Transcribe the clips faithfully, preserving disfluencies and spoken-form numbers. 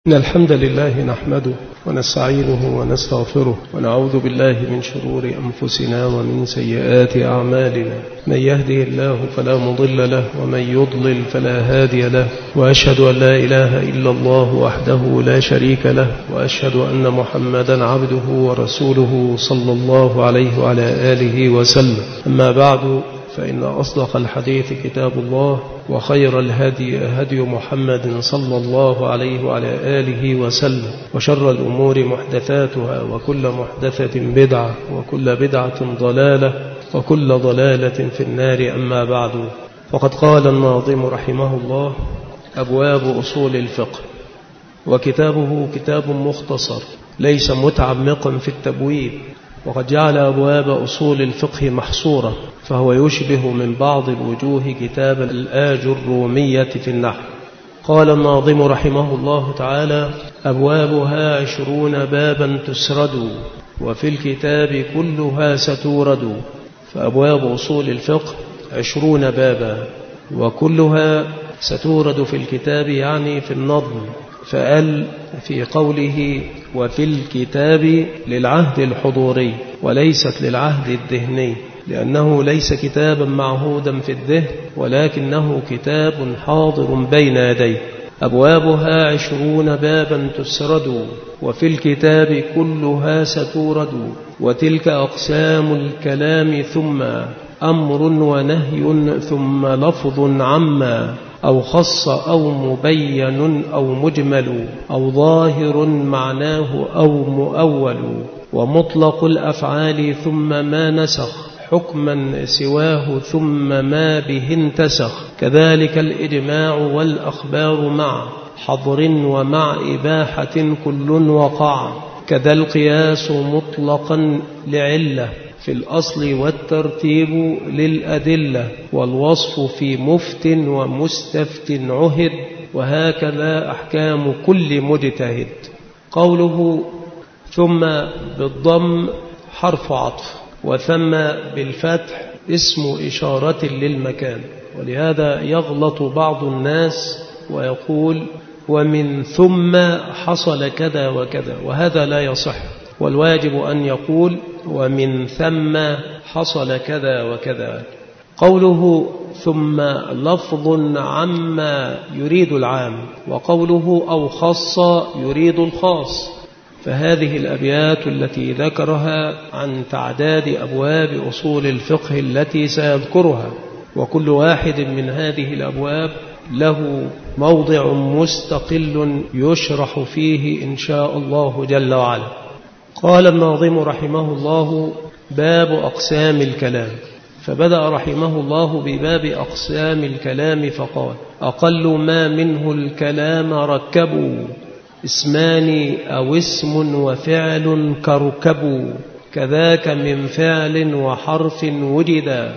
إن الحمد لله نحمده ونستعينه ونستغفره ونعوذ بالله من شرور أنفسنا ومن سيئات أعمالنا. من يهده الله فلا مضل له ومن يضلل فلا هادي له، وأشهد أن لا إله إلا الله وحده لا شريك له، وأشهد أن محمدا عبده ورسوله صلى الله عليه وعلى آله وسلم. أما بعد، فإن أصدق الحديث كتاب الله، وخير الهدي هدي محمد صلى الله عليه وعلى آله وسلم، وشر الأمور محدثاتها، وكل محدثة بدعة، وكل بدعة ضلالة، وكل ضلالة في النار. أما بعد، وقد قال الناظم رحمه الله: أبواب أصول الفقه. وكتابه كتاب مختصر ليس متعمقا في التبويب، وقد جعل أبواب أصول الفقه محصورة، فهو يشبه من بعض الوجوه كتاب الآج الرومية في النحو. قال الناظم رحمه الله تعالى: أبوابها عشرون بابا تسرد، وفي الكتاب كلها ستورد. فأبواب أصول الفقه عشرون بابا، وكلها ستورد في الكتاب، يعني في النظم. فقال في قوله وفي الكتاب للعهد الحضوري وليست للعهد الذهني، لأنه ليس كتابا معهودا في الذهن، ولكنه كتاب حاضر بين يديه. أبوابها عشرون بابا تسرد، وفي الكتاب كلها ستورد. وتلك أقسام الكلام، ثم أمر ونهي، ثم لفظ عما، أو خص أو مبين أو مجمل، أو ظاهر معناه أو مؤول. ومطلق الأفعال ثم ما نسخ حكما سواه، ثم ما به انتسخ. كذلك الإجماع والأخبار مع حظر ومع إباحة كل وقع. كذا القياس مطلقا لعلة في الأصل، والترتيب للأدلة، والوصف في مفت ومستفت عهد. وهكذا أحكام كل مجتهد. قوله ثم بالضم حرف عطف، وثم بالفتح اسم إشارة للمكان، ولهذا يغلط بعض الناس ويقول ومن ثم حصل كذا وكذا، وهذا لا يصح. والواجب أن يقول ومن ثم حصل كذا وكذا. قوله ثم لفظ عما يريد العام، وقوله أو خص يريد الخاص. فهذه الأبيات التي ذكرها عن تعداد أبواب أصول الفقه التي سيذكرها، وكل واحد من هذه الأبواب له موضع مستقل يشرح فيه إن شاء الله جل وعلا. قال الناظم رحمه الله: باب أقسام الكلام. فبدأ رحمه الله بباب أقسام الكلام فقال: أقل ما منه الكلام ركبوا، اسمان أو اسم وفعل كركبوا. كذاك من فعل وحرف وجدا،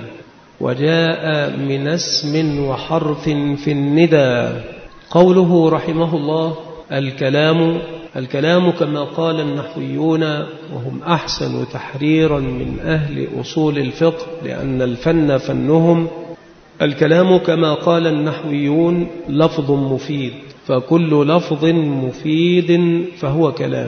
وجاء من اسم وحرف في الندى. قوله رحمه الله: الكلام الكلام كما قال النحويون، وهم أحسن تحريرا من أهل أصول الفقه، لأن الفن فنهم. الكلام كما قال النحويون لفظ مفيد، فكل لفظ مفيد فهو كلام.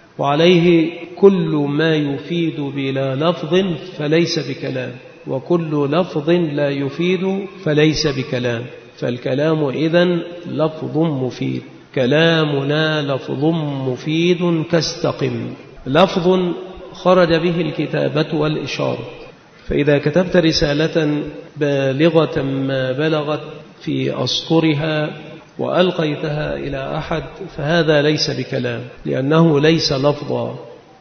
وعليه كل ما يفيد بلا لفظ فليس بكلام، وكل لفظ لا يفيد فليس بكلام. فالكلام إذن لفظ مفيد. كلامنا لفظ مفيد كاستقم. لفظ خرج به الكتابة والإشارة، فإذا كتبت رسالة بالغة ما بلغت في أسطرها وألقيتها إلى أحد، فهذا ليس بكلام، لأنه ليس لفظا.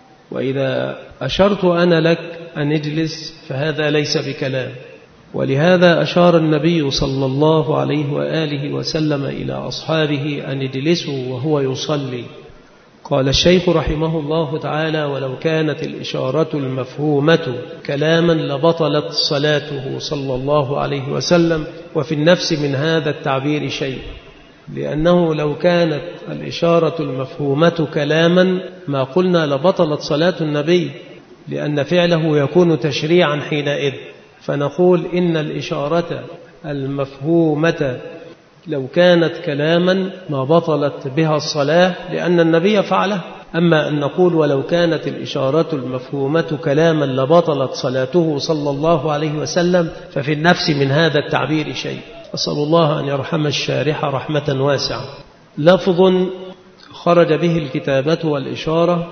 وإذا أشرت أنا لك أن اجلس، فهذا ليس بكلام. ولهذا أشار النبي صلى الله عليه وآله وسلم إلى أصحابه أن اجلسوا وهو يصلي. قال الشيخ رحمه الله تعالى: ولو كانت الإشارة المفهومة كلاما لبطلت صلاته صلى الله عليه وسلم. وفي النفس من هذا التعبير شيء، لأنه لو كانت الإشارة المفهومة كلاما ما قلنا لبطلت صلاة النبي، لأن فعله يكون تشريعا حينئذ. فنقول إن الإشارة المفهومة لو كانت كلاما ما بطلت بها الصلاة لأن النبي فعله. أما أن نقول ولو كانت الإشارة المفهومة كلاما لبطلت صلاته صلى الله عليه وسلم، ففي النفس من هذا التعبير شيء. أسأل الله أن يرحم الشارح رحمة واسعة. لفظ خرج به الكتابة والإشارة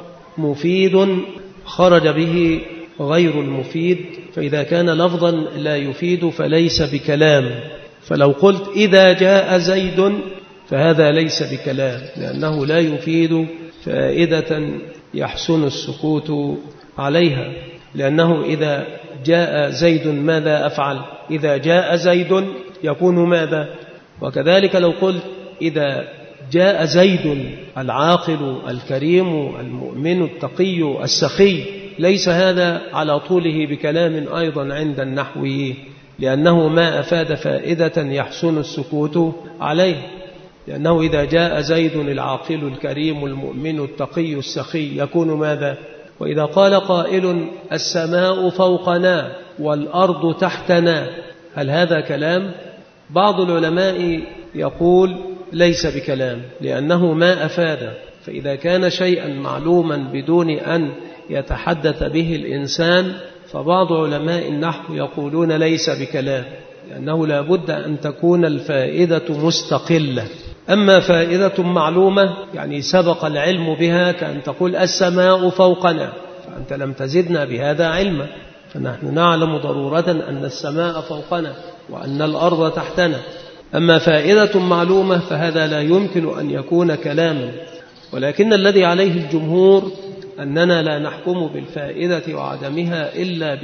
مفيد خرج به غير المفيد، فإذا كان لفظا لا يفيد فليس بكلام. فلو قلت إذا جاء زيد فهذا ليس بكلام، لأنه لا يفيد فائدة يحسن السكوت عليها، لأنه إذا جاء زيد ماذا أفعل؟ إذا جاء زيد يكون ماذا؟ وكذلك لو قلت إذا جاء زيد العاقل الكريم المؤمن التقي السخي، ليس هذا على طوله بكلام أيضا عند النحويين، لأنه ما أفاد فائدة يحسن السكوت عليه، لأنه إذا جاء زيد العاقل الكريم المؤمن التقي السخي يكون ماذا؟ وإذا قال قائل السماء فوقنا والأرض تحتنا، هل هذا كلام؟ بعض العلماء يقول ليس بكلام لأنه ما أفاد. فإذا كان شيئا معلوما بدون أن يتحدث به الإنسان، فبعض علماء النحو يقولون ليس بكلام، لأنه لا بد أن تكون الفائدة مستقلة. أما فائدة معلومة يعني سبق العلم بها، كأن تقول السماء فوقنا، فأنت لم تزدنا بهذا علما، فنحن نعلم ضرورة أن السماء فوقنا وأن الأرض تحتنا. أما فائدة معلومة فهذا لا يمكن أن يكون كلاما. ولكن الذي عليه الجمهور أننا لا نحكم بالفائدة وعدمها إلا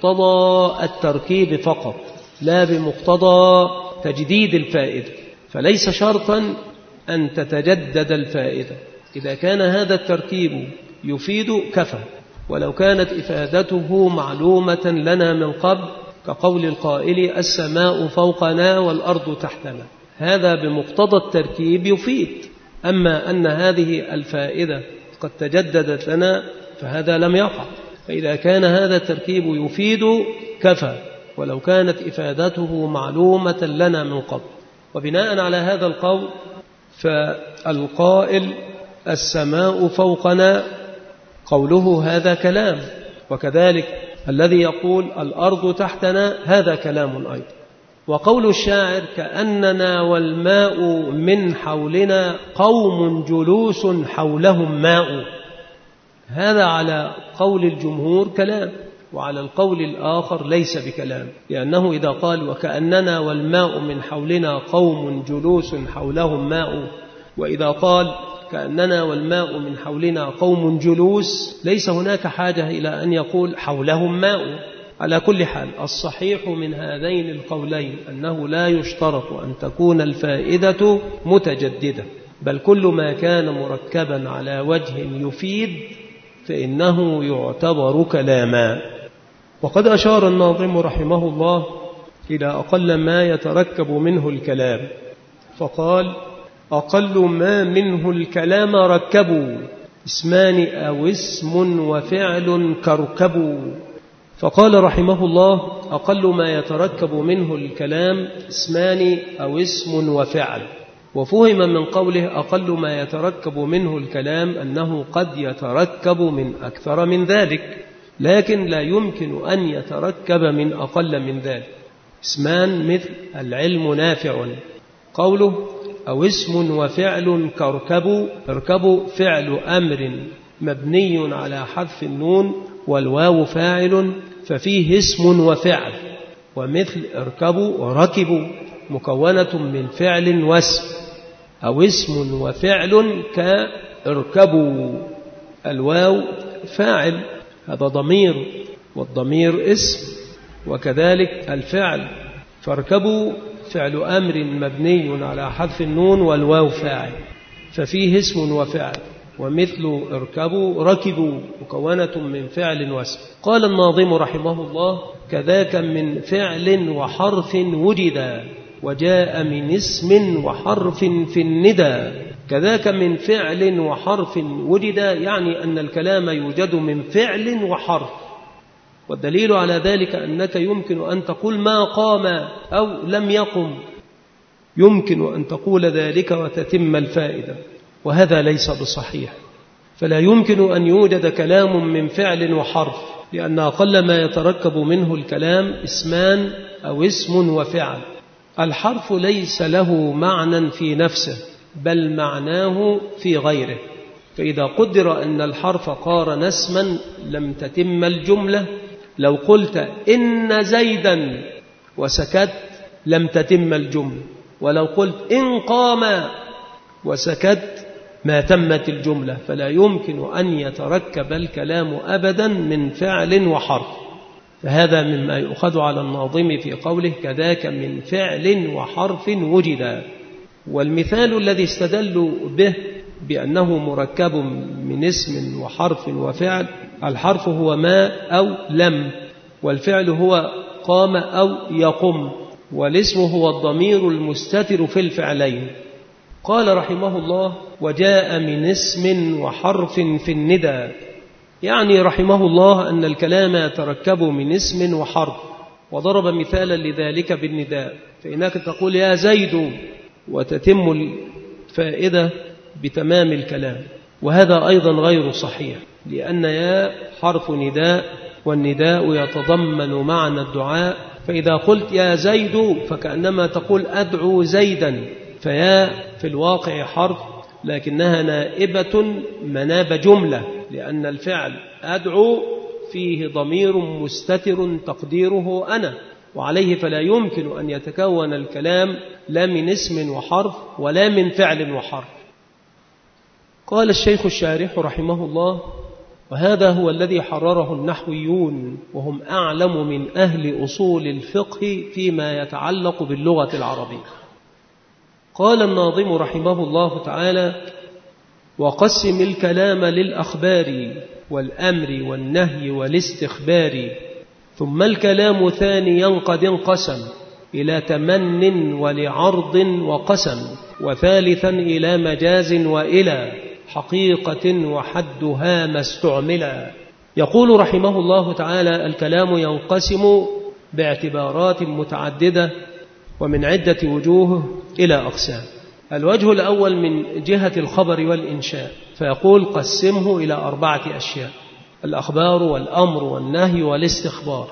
بمقتضى التركيب فقط، لا بمقتضى تجديد الفائدة. فليس شرطا أن تتجدد الفائدة، إذا كان هذا التركيب يفيد كفى، ولو كانت إفادته معلومة لنا من قبل كقول القائل السماء فوقنا والأرض تحتنا، هذا بمقتضى التركيب يفيد. أما أن هذه الفائدة قد تجددت لنا فهذا لم يقع. فإذا كان هذا التركيب يفيد كفى، ولو كانت إفادته معلومة لنا من قبل. وبناء على هذا القول فالقائل السماء فوقنا قوله هذا كلام، وكذلك الذي يقول الأرض تحتنا هذا كلام أيضا. وقول الشاعر كأننا والماء من حولنا قوم جلوس حولهم ماء، هذا على قول الجمهور كلام، وعلى القول الآخر ليس بكلام، لأنه إذا قال وكأننا والماء من حولنا قوم جلوس حولهم ماء، وإذا قال كأننا والماء من حولنا قوم جلوس، ليس هناك حاجة إلى أن يقول حولهم ماء. على كل حال الصحيح من هذين القولين أنه لا يشترط أن تكون الفائدة متجددة، بل كل ما كان مركبا على وجه يفيد فإنه يعتبر كلاما. وقد أشار الناظم رحمه الله إلى أقل ما يتركب منه الكلام، فقال أقل ما منه الكلام ركبوا اسمان أو اسم وفعل كركبوا. فقال رحمه الله أقل ما يتركب منه الكلام اسمان أو اسم وفعل. وفهم من قوله أقل ما يتركب منه الكلام أنه قد يتركب من أكثر من ذلك، لكن لا يمكن أن يتركب من أقل من ذلك. اسمان مثل العلم نافع، قوله أو اسم وفعل كركبوا، اركبوا فعل أمر مبني على حذف النون والواو فاعل، ففيه اسم وفعل. ومثل اركبوا وركبوا مكونة من فعل واسم، أو اسم وفعل كاركبوا، الواو فاعل هذا ضمير والضمير اسم، وكذلك الفعل فاركبوا فعل أمر مبني على حذف النون والواو فاعل، ففيه اسم وفعل. ومثل اركبوا ركبوا مكونة من فعل واسم. قال الناظم رحمه الله كذاك من فعل وحرف وجدا وجاء من اسم وحرف في الندى. كذاك من فعل وحرف وجدا يعني أن الكلام يوجد من فعل وحرف، والدليل على ذلك أنك يمكن أن تقول ما قام أو لم يقم، يمكن أن تقول ذلك وتتم الفائدة، وهذا ليس بصحيح. فلا يمكن أن يوجد كلام من فعل وحرف، لأن أقل ما يتركب منه الكلام اسمان أو اسم وفعل. الحرف ليس له معنى في نفسه، بل معناه في غيره. فإذا قدر أن الحرف قارن اسما لم تتم الجملة. لو قلت إن زيدا وسكت لم تتم الجملة، ولو قلت إن قام وسكت ما تمت الجملة. فلا يمكن أن يتركب الكلام أبدا من فعل وحرف. فهذا مما يؤخذ على الناظم في قوله كذاك من فعل وحرف وجدا. والمثال الذي استدلوا به بأنه مركب من اسم وحرف وفعل، الحرف هو ما أو لم، والفعل هو قام أو يقم، والاسم هو الضمير المستتر في الفعلين. قال رحمه الله وجاء من اسم وحرف في الندى، يعني رحمه الله أن الكلام يتركب من اسم وحرف، وضرب مثالا لذلك بالنداء. فإنك تقول يا زيد وتتم الفائدة بتمام الكلام، وهذا أيضا غير صحيح، لأن يا حرف نداء، والنداء يتضمن معنى الدعاء. فإذا قلت يا زيد فكأنما تقول أدعو زيدا، فيا في الواقع حرف لكنها نائبة مناب جملة، لأن الفعل أدعو فيه ضمير مستتر تقديره أنا، وعليه فلا يمكن أن يتكون الكلام لا من اسم وحرف ولا من فعل وحرف. قال الشيخ الشارح رحمه الله وهذا هو الذي حرره النحويون، وهم أعلم من أهل أصول الفقه فيما يتعلق باللغة العربية. قال الناظم رحمه الله تعالى وقسم الكلام للأخبار والأمر والنهي والاستخبار، ثم الكلام ثانيا قد انقسم إلى تمن ولعرض وقسم، وثالثا إلى مجاز وإلى حقيقة وحدها ما استعملا. يقول رحمه الله تعالى الكلام ينقسم باعتبارات متعددة ومن عدة وجوه إلى أقسام. الوجه الأول من جهة الخبر والإنشاء، فيقول قسمه إلى أربعة أشياء: الأخبار والأمر والنهي والاستخبار.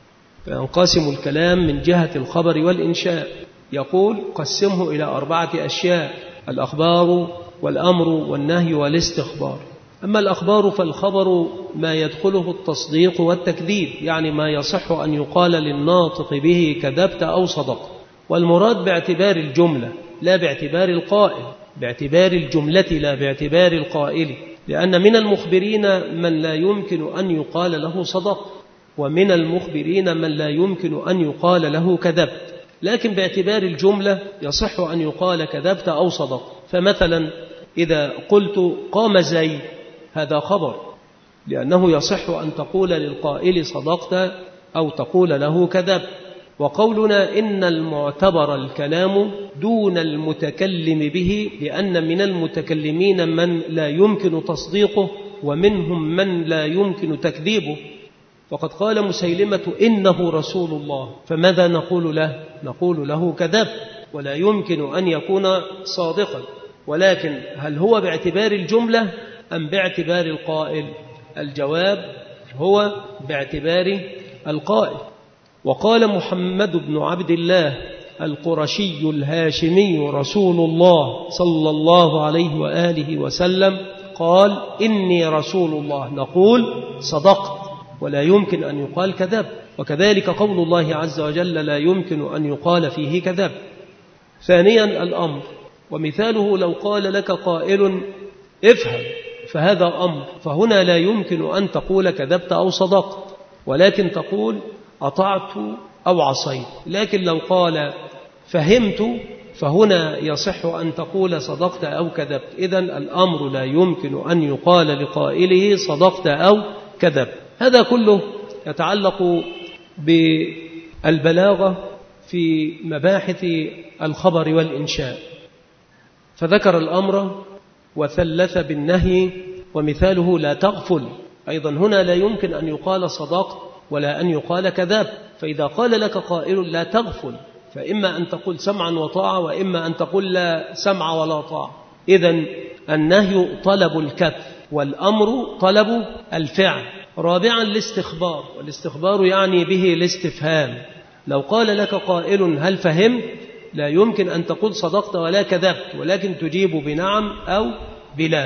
فينقسم الكلام من جهة الخبر والإنشاء، يقول قسمه إلى أربعة أشياء: الأخبار والأمر والنهي والاستخبار. أما الأخبار فالخبر ما يدخله التصديق والتكذيب، يعني ما يصح أن يقال للناطق به كذبت أو صدقت، والمراد باعتبار الجملة لا باعتبار القائل، باعتبار الجملة لا باعتبار القائل، لأن من المخبرين من لا يمكن أن يقال له صدقت، ومن المخبرين من لا يمكن أن يقال له كذبت، لكن باعتبار الجملة يصح أن يقال كذبت أو صدقت. فمثلا إذا قلت قام زيد هذا خبر، لأنه يصح أن تقول للقائل صدقت أو تقول له كذبت. وقولنا إن المعتبر الكلام دون المتكلم به، لأن من المتكلمين من لا يمكن تصديقه ومنهم من لا يمكن تكذيبه. وقد قال مسيلمة إنه رسول الله، فماذا نقول له؟ نقول له كذب، ولا يمكن أن يكون صادقا. ولكن هل هو باعتبار الجملة أم باعتبار القائل؟ الجواب هو باعتبار القائل. وقال محمد بن عبد الله القرشي الهاشمي رسول الله صلى الله عليه وآله وسلم قال إني رسول الله، نقول صدقت، ولا يمكن أن يقال كذب. وكذلك قول الله عز وجل لا يمكن أن يقال فيه كذب. ثانيا الأمر، ومثاله لو قال لك قائل افهم، فهذا أمر، فهنا لا يمكن أن تقول كذبت أو صدقت، ولكن تقول أطعت أو عصيت. لكن لو قال فهمت فهنا يصح أن تقول صدقت أو كذبت. إذن الأمر لا يمكن أن يقال لقائله صدقت أو كذبت. هذا كله يتعلق بالبلاغة في مباحث الخبر والإنشاء. فذكر الأمر وثلث بالنهي، ومثاله لا تغفل. أيضا هنا لا يمكن أن يقال صدقت ولا أن يقال كذب. فإذا قال لك قائل لا تغفل، فإما أن تقول سمعا وطاعة وإما أن تقول لا سمع ولا طاعة. إذن النهي طلب الكف والأمر طلب الفعل. رابعا الاستخبار، والاستخبار يعني به الاستفهام. لو قال لك قائل هل فهمت؟ لا يمكن أن تقول صدقت ولا كذبت، ولكن تجيب بنعم أو بلا.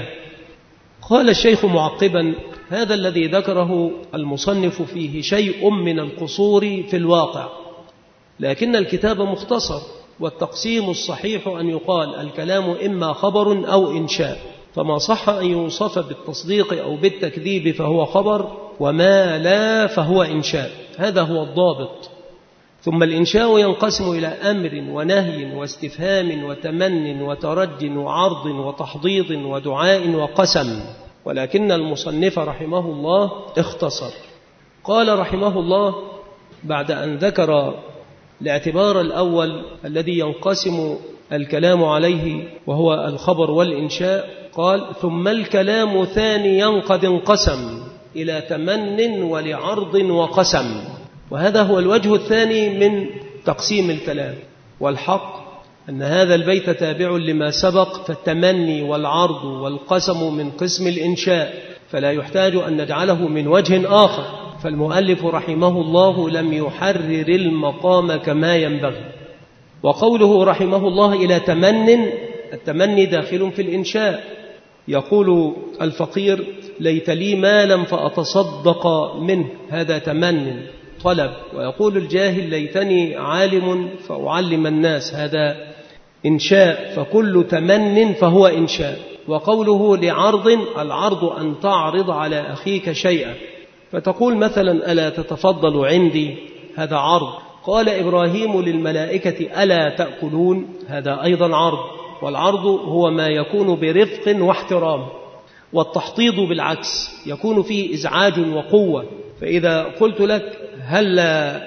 قال الشيخ معقبا: هذا الذي ذكره المصنف فيه شيء من القصور في الواقع، لكن الكتاب مختصر، والتقسيم الصحيح أن يقال الكلام إما خبر أو إنشاء، فما صح أن يوصف بالتصديق أو بالتكذيب فهو خبر، وما لا فهو إنشاء. هذا هو الضابط. ثم الإنشاء ينقسم إلى أمر ونهي واستفهام وتمن وترج وعرض وتحضيض ودعاء وقسم، ولكن المصنف رحمه الله اختصر. قال رحمه الله بعد أن ذكر الاعتبار الأول الذي ينقسم الكلام عليه وهو الخبر والإنشاء، قال: ثم الكلام ثانيا قد انقسم إلى تمن ولعرض وقسم. وهذا هو الوجه الثاني من تقسيم الكلام. والحق أن هذا البيت تابع لما سبق، فالتمني والعرض والقسم من قسم الإنشاء، فلا يحتاج أن نجعله من وجه آخر، فالمؤلف رحمه الله لم يحرر المقام كما ينبغي. وقوله رحمه الله إلى تمن، التمني داخل في الإنشاء. يقول الفقير: ليت لي مالا فأتصدق منه، هذا تمن طلب. ويقول الجاهل: ليتني عالم فأعلم الناس، هذا إنشاء. فكل تمن فهو إنشاء. وقوله لعرض، العرض أن تعرض على أخيك شيئا، فتقول مثلا: ألا تتفضل عندي، هذا عرض. قال إبراهيم للملائكة: ألا تأكلون، هذا أيضا عرض. والعرض هو ما يكون برفق واحترام. والتحطيض بالعكس يكون فيه إزعاج وقوة. فإذا قلت لك: هل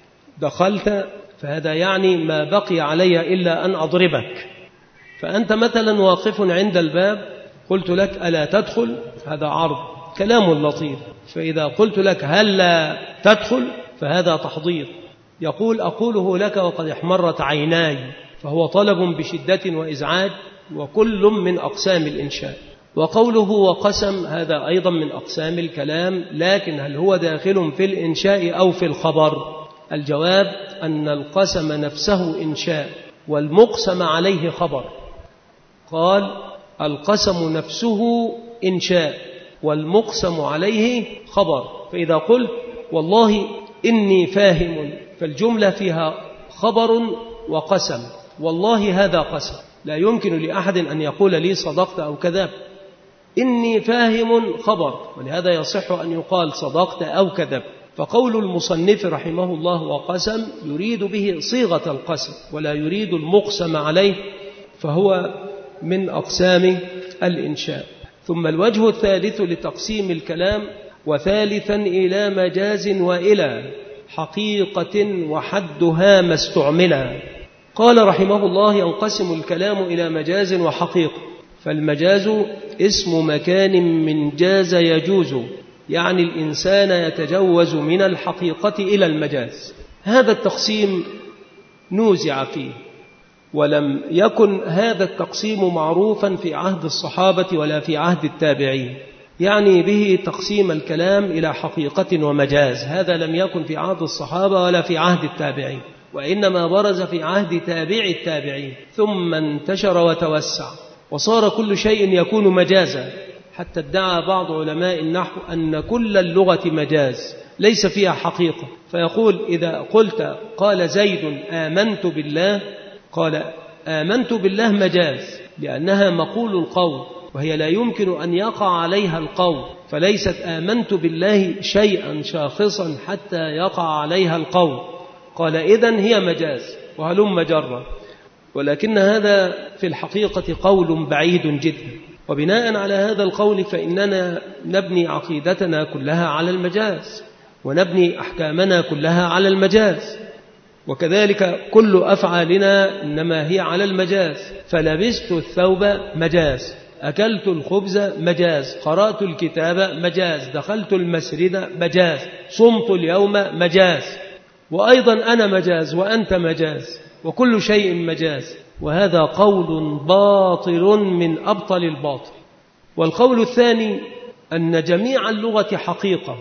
دخلت، فهذا يعني ما بقي علي إلا أن أضربك. فأنت مثلا واقف عند الباب، قلت لك: ألا تدخل، هذا عرض، كلام لطيف. فإذا قلت لك: هل تدخل، فهذا تحضير. يقول: أقوله لك وقد احمرت عيناي، فهو طلب بشدة وإزعاج، وكل من أقسام الإنشاء. وقوله وقسم، هذا أيضا من أقسام الكلام، لكن هل هو داخل في الإنشاء أو في الخبر؟ الجواب أن القسم نفسه إنشاء، والمقسم عليه خبر. قال: القسم نفسه إنشاء والمقسم عليه خبر. فإذا قلت: والله إني فاهم، فالجملة فيها خبر وقسم. والله هذا قسم، لا يمكن لأحد أن يقول لي صدقت أو كذبت. إني فاهم خبر، ولهذا يصح أن يقال صدقت أو كذبت. فقول المصنف رحمه الله وقسم يريد به صيغة القسم، ولا يريد المقسم عليه، فهو من أقسام الإنشاء. ثم الوجه الثالث لتقسيم الكلام: وثالثا إلى مجاز وإلى حقيقة وحدها ما استعملا. قال رحمه الله: ينقسم الكلام إلى مجاز وحقيقة. فالمجاز اسم مكان من جاز يجوز، يعني الإنسان يتجوز من الحقيقة إلى المجاز. هذا التقسيم نوزع فيه، ولم يكن هذا التقسيم معروفا في عهد الصحابة ولا في عهد التابعين، يعني به تقسيم الكلام إلى حقيقة ومجاز. هذا لم يكن في عهد الصحابة ولا في عهد التابعين، وإنما برز في عهد تابع التابعين، ثم انتشر وتوسع، وصار كل شيء يكون مجازا، حتى ادعى بعض علماء النحو أن كل اللغة مجاز ليس فيها حقيقة. فيقول: إذا قلت قال زيد آمنت بالله، قال آمنت بالله مجاز، لأنها مقول القول، وهي لا يمكن أن يقع عليها القول، فليست آمنت بالله شيئا شاخصا حتى يقع عليها القول. قال: إذن هي مجاز، وهلم جرا. ولكن هذا في الحقيقة قول بعيد جدا. وبناء على هذا القول فإننا نبني عقيدتنا كلها على المجاز، ونبني أحكامنا كلها على المجاز، وكذلك كل أفعالنا إنما هي على المجاز. فلبست الثوب مجاز، أكلت الخبز مجاز، قرأت الكتاب مجاز، دخلت المسجد مجاز، صمت اليوم مجاز. وأيضا أنا مجاز وأنت مجاز، وكل شيء مجاز، وهذا قول باطل من أبطل الباطل. والقول الثاني أن جميع اللغة حقيقة.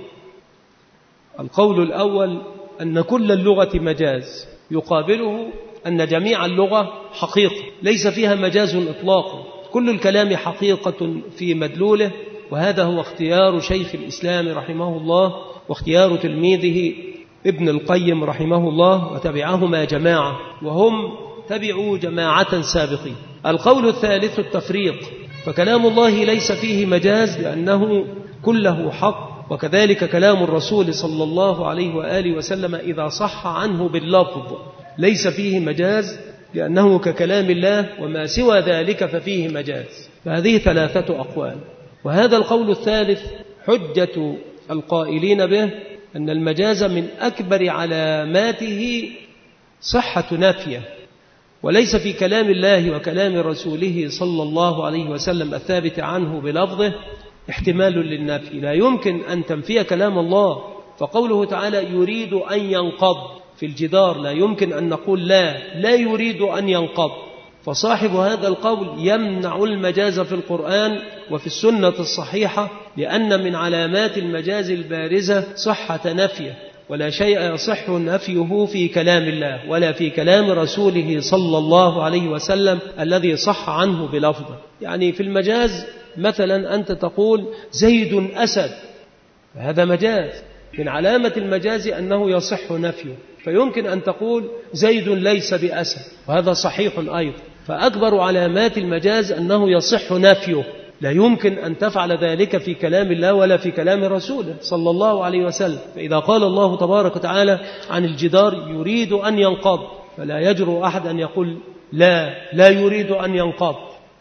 القول الأول أن كل اللغة مجاز، يقابله أن جميع اللغة حقيقة ليس فيها مجاز إطلاقا، كل الكلام حقيقة في مدلوله، وهذا هو اختيار شيخ الإسلام رحمه الله واختيار تلميذه ابن القيم رحمه الله، وتبعهما جماعة وهم تبعوا جماعة سابقين. القول الثالث التفريق، فكلام الله ليس فيه مجاز لأنه كله حق، وكذلك كلام الرسول صلى الله عليه وآله وسلم إذا صح عنه باللفظ ليس فيه مجاز لأنه ككلام الله، وما سوى ذلك ففيه مجاز. فهذه ثلاثة أقوال. وهذا القول الثالث حجة القائلين به أن المجاز من أكبر علاماته صحة نافية، وليس في كلام الله وكلام رسوله صلى الله عليه وسلم الثابت عنه بلفظه احتمال للنفي. لا يمكن أن تنفي كلام الله، فقوله تعالى يريد أن ينقض في الجدار لا يمكن أن نقول لا لا يريد أن ينقض، فصاحب هذا القول يمنع المجاز في القرآن وفي السنة الصحيحة، لأن من علامات المجاز البارزة صحة نفيه، ولا شيء يصح نفيه في كلام الله ولا في كلام رسوله صلى الله عليه وسلم الذي صح عنه بلفظه. يعني في المجاز مثلا أنت تقول زيد أسد، هذا مجاز. من علامة المجاز أنه يصح نفيه، فيمكن أن تقول زيد ليس بأسد، وهذا صحيح أيضا. فأكبر علامات المجاز أنه يصح نفيه، لا يمكن أن تفعل ذلك في كلام الله ولا في كلام رسوله صلى الله عليه وسلم. فإذا قال الله تبارك وتعالى عن الجدار يريد أن ينقض، فلا يجرؤ أحد أن يقول لا لا يريد أن ينقض،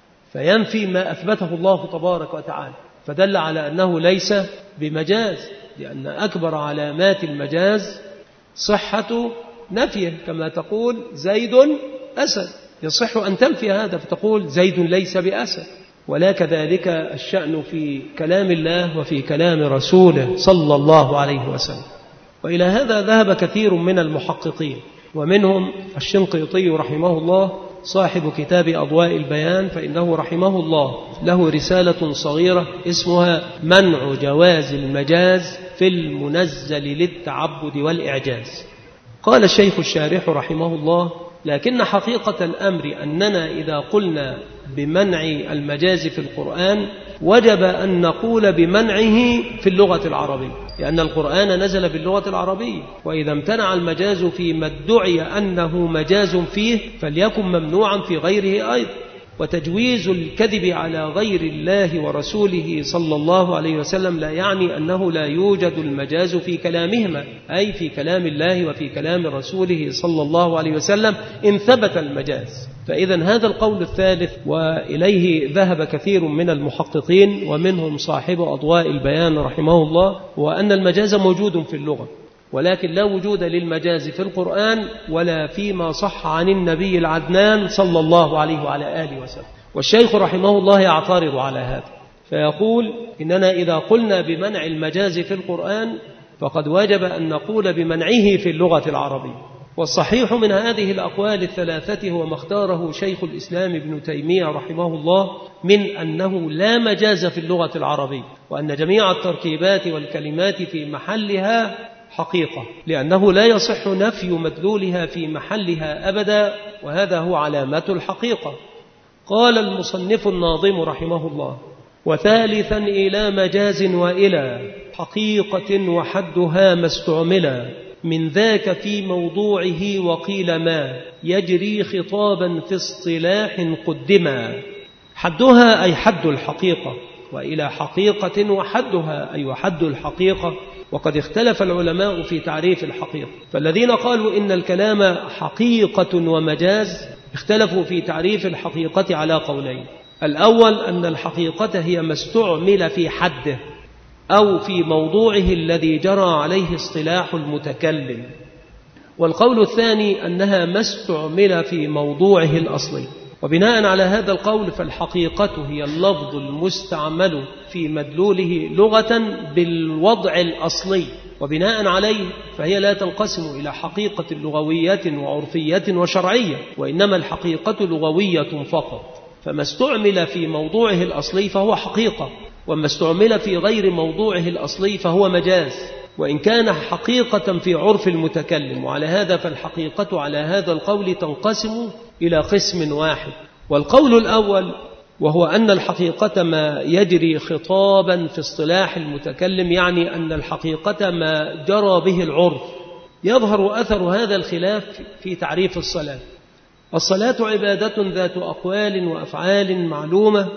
فينفي ما أثبته الله تبارك وتعالى، فدل على أنه ليس بمجاز، لأن أكبر علامات المجاز صحة نفيه. كما تقول زيد أسد، يصح أن تنفي هذا فتقول زيد ليس بأسد. ولا كذلك الشأن في كلام الله وفي كلام رسوله صلى الله عليه وسلم. وإلى هذا ذهب كثير من المحققين، ومنهم الشنقيطي رحمه الله صاحب كتاب أضواء البيان، فإنه رحمه الله له رسالة صغيرة اسمها منع جواز المجاز في المنزل للتعبد والإعجاز. قال الشيخ الشارح رحمه الله لكن حقيقة الأمر أننا إذا قلنا بمنع المجاز في القرآن وجب أن نقول بمنعه في اللغة العربية، لأن القرآن نزل باللغة العربية، وإذا امتنع المجاز فيما ادعي أنه مجاز فيه فليكن ممنوعا في غيره أيضا. وتجويز الكذب على غير الله ورسوله صلى الله عليه وسلم لا يعني أنه لا يوجد المجاز في كلامهما، أي في كلام الله وفي كلام رسوله صلى الله عليه وسلم إن ثبت المجاز. فإذا هذا القول الثالث وإليه ذهب كثير من المحققين، ومنهم صاحب أضواء البيان رحمه الله، وأن المجاز موجود في اللغة، ولكن لا وجود للمجاز في القرآن ولا فيما صح عن النبي العدنان صلى الله عليه وعلى آله وسلم. والشيخ رحمه الله يعترض على هذا فيقول إننا إذا قلنا بمنع المجاز في القرآن فقد وجب أن نقول بمنعه في اللغة العربية. والصحيح من هذه الأقوال الثلاثة هو ما اختاره شيخ الإسلام ابن تيمية رحمه الله من أنه لا مجاز في اللغة العربية، وأن جميع التركيبات والكلمات في محلها حقيقة، لأنه لا يصح نفي مدلولها في محلها أبدا، وهذا هو علامة الحقيقة. قال المصنف الناظم رحمه الله وثالثا إلى مجاز وإلى حقيقة وحدها ما استعملا من ذاك في موضوعه وقيل ما يجري خطابا في اصطلاح قدما. حدها أي حد الحقيقة، وإلى حقيقة وحدها أي وحد الحقيقة. وقد اختلف العلماء في تعريف الحقيقة، فالذين قالوا إن الكلام حقيقة ومجاز اختلفوا في تعريف الحقيقة على قولين. الأول أن الحقيقة هي ما استعمل في حده أو في موضوعه الذي جرى عليه اصطلاح المتكلم، والقول الثاني أنها ما استعمل في موضوعه الأصلي. وبناء على هذا القول فالحقيقة هي اللفظ المستعمل في مدلوله لغة بالوضع الأصلي، وبناء عليه فهي لا تنقسم إلى حقيقة لغوية وعرفية وشرعية، وإنما الحقيقة لغوية فقط، فما استعمل في موضوعه الأصلي فهو حقيقة، وما استعمل في غير موضوعه الأصلي فهو مجاز، وإن كان حقيقة في عرف المتكلم. وعلى هذا فالحقيقة على هذا القول تنقسم إلى قسم واحد. والقول الأول وهو أن الحقيقة ما يجري خطابا في اصطلاح المتكلم، يعني أن الحقيقة ما جرى به العرف. يظهر أثر هذا الخلاف في تعريف الصلاة. الصلاة عبادة ذات أقوال وأفعال معلومة،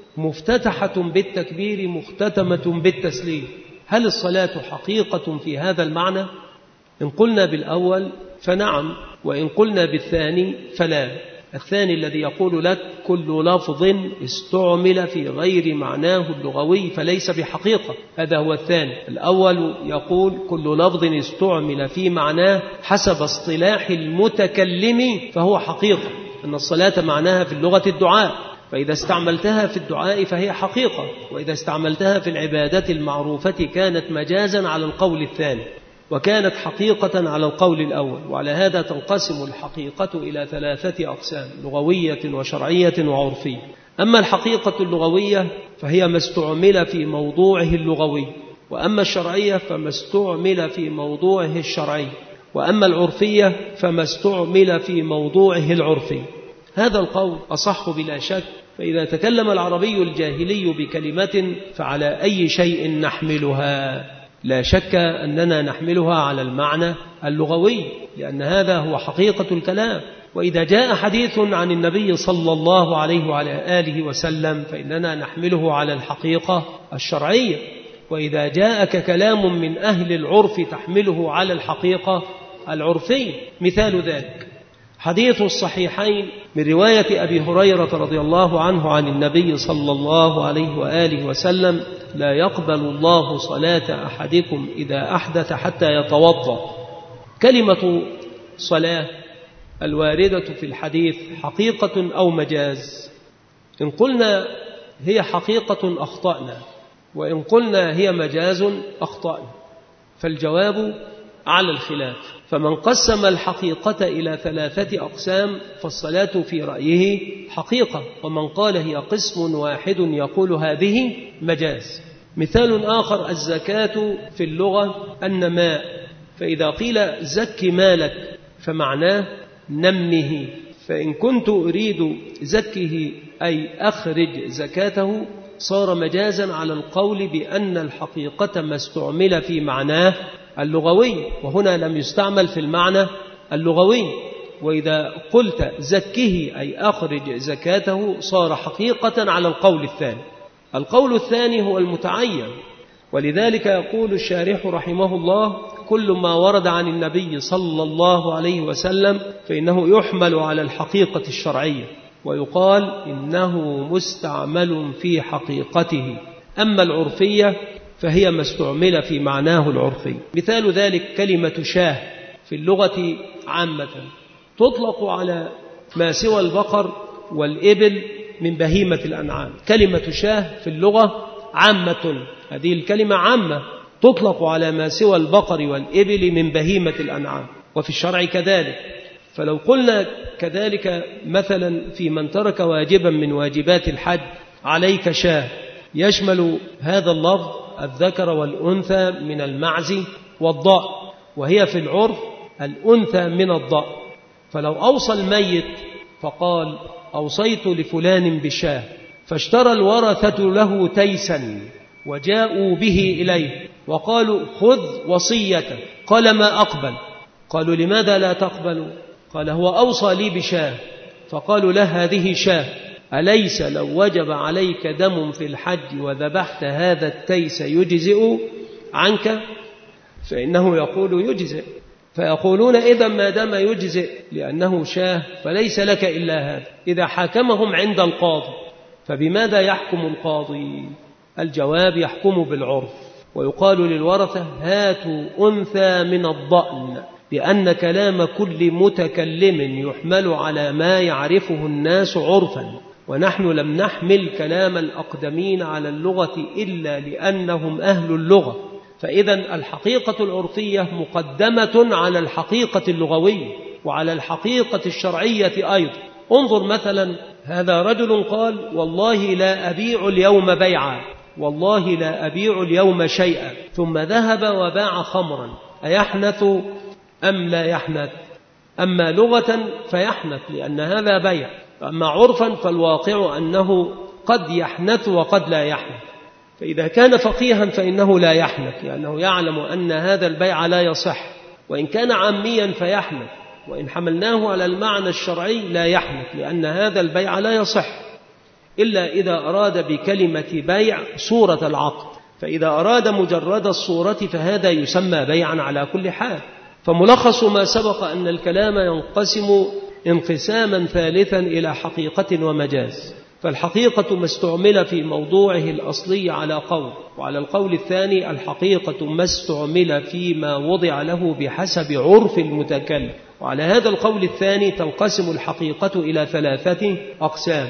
مفتتحة بالتكبير مختتمة بالتسليم. هل الصلاة حقيقة في هذا المعنى؟ إن قلنا بالأول فنعم، وإن قلنا بالثاني فلا. الثاني الذي يقول لك كل لفظ استعمل في غير معناه اللغوي فليس بحقيقة، هذا هو الثاني. الأول يقول كل لفظ استعمل في معناه حسب اصطلاح المتكلم فهو حقيقة، أن الصلاة معناها في اللغة الدعاء، فإذا استعملتها في الدعاء فهي حقيقة، وإذا استعملتها في العبادة المعروفة كانت مجازا على القول الثاني، وكانت حقيقة على القول الأول. وعلى هذا تنقسم الحقيقة إلى ثلاثة أقسام: لغوية وشرعية وعرفية. أما الحقيقة اللغوية فهي ما استعمل في موضوعه اللغوي، وأما الشرعية فما استعمل في موضوعه الشرعي، وأما العرفية فما استعمل في موضوعه العرفي. هذا القول أصح بلا شك. فإذا تكلم العربي الجاهلي بكلمة فعلى أي شيء نحملها؟ لا شك أننا نحملها على المعنى اللغوي، لأن هذا هو حقيقة الكلام. وإذا جاء حديث عن النبي صلى الله عليه وعلى آله وسلم فإننا نحمله على الحقيقة الشرعية. وإذا جاءك كلام من أهل العرف تحمله على الحقيقة العرفية. مثال ذلك حديث الصحيحين من رواية أبي هريرة رضي الله عنه عن النبي صلى الله عليه وآله وسلم: لا يقبل الله صلاة أحدكم إذا أحدث حتى يتوضأ. كلمة صلاة الواردة في الحديث حقيقة أو مجاز؟ إن قلنا هي حقيقة أخطأنا، وإن قلنا هي مجاز أخطأنا. فالجواب على الخلاف. فمن قسم الحقيقة إلى ثلاثة أقسام فالصلاة في رأيه حقيقة، ومن قال هي قسم واحد يقول هذه مجاز. مثال آخر: الزكاة في اللغة النماء، فإذا قيل زك مالك فمعناه نمه، فإن كنت أريد زكه أي أخرج زكاته صار مجازا على القول بأن الحقيقة ما استعمل في معناه اللغوي، وهنا لم يستعمل في المعنى اللغوي. وإذا قلت زكه أي أخرج زكاته صار حقيقة على القول الثاني. القول الثاني هو المتعين، ولذلك يقول الشارح رحمه الله: كل ما ورد عن النبي صلى الله عليه وسلم فإنه يحمل على الحقيقة الشرعية، ويقال إنه مستعمل في حقيقته. أما العرفية فهي ما استعمل في معناه العرفي. مثال ذلك كلمة شاه في اللغة عامة تطلق على ما سوى البقر والإبل من بهيمة الأنعام. كلمة شاه في اللغة عامة، هذه الكلمة عامة تطلق على ما سوى البقر والإبل من بهيمة الأنعام، وفي الشرع كذلك. فلو قلنا كذلك مثلا في من ترك واجبا من واجبات الحج: عليك شاه، يشمل هذا اللفظ الذكر والأنثى من المعز والضأن، وهي في العرف الأنثى من الضأن. فلو أوصى الميت فقال: أوصيت لفلان بشاه، فاشترى الورثة له تيسا وجاءوا به إليه وقالوا: خذ وصيته، قال: ما أقبل. قالوا: لماذا لا تقبل؟ قال: هو أوصى لي بشاه. فقالوا له: هذه شاه، أليس لو وجب عليك دم في الحج وذبحت هذا التيس يجزئ عنك؟ فإنه يقول يجزئ. فيقولون: إذا ما دام يجزئ لأنه شاه فليس لك إلا هذا. إذا حاكمهم عند القاضي فبماذا يحكم القاضي؟ الجواب: يحكم بالعرف، ويقال للورثة: هاتوا أنثى من الضأن، لأن كلام كل متكلم يحمل على ما يعرفه الناس عرفا، ونحن لم نحمل كلام الأقدمين على اللغة إلا لأنهم أهل اللغة، فإذا الحقيقة العرفية مقدمة على الحقيقة اللغوية وعلى الحقيقة الشرعية أيضا. انظر مثلا، هذا رجل قال والله لا أبيع اليوم بيعا، والله لا أبيع اليوم شيئا، ثم ذهب وباع خمرا، أيحنث أم لا يحنث؟ أما لغة فيحنث لأن هذا بيع، أما عرفا فالواقع أنه قد يحنث وقد لا يحنث. فإذا كان فقيها فإنه لا يحنث لأنه يعلم أن هذا البيع لا يصح، وإن كان عاميا فيحنث، وإن حملناه على المعنى الشرعي لا يحنث لأن هذا البيع لا يصح إلا إذا أراد بكلمة بيع صورة العقد، فإذا أراد مجرد الصورة فهذا يسمى بيعا على كل حال. فملخص ما سبق أن الكلام ينقسم انقساما ثالثا إلى حقيقة ومجاز. فالحقيقة ما استعمل في موضوعه الأصلي على قول، وعلى القول الثاني الحقيقة ما استعمل فيما وضع له بحسب عرف المتكلم. وعلى هذا القول الثاني تنقسم الحقيقة إلى ثلاثة أقسام: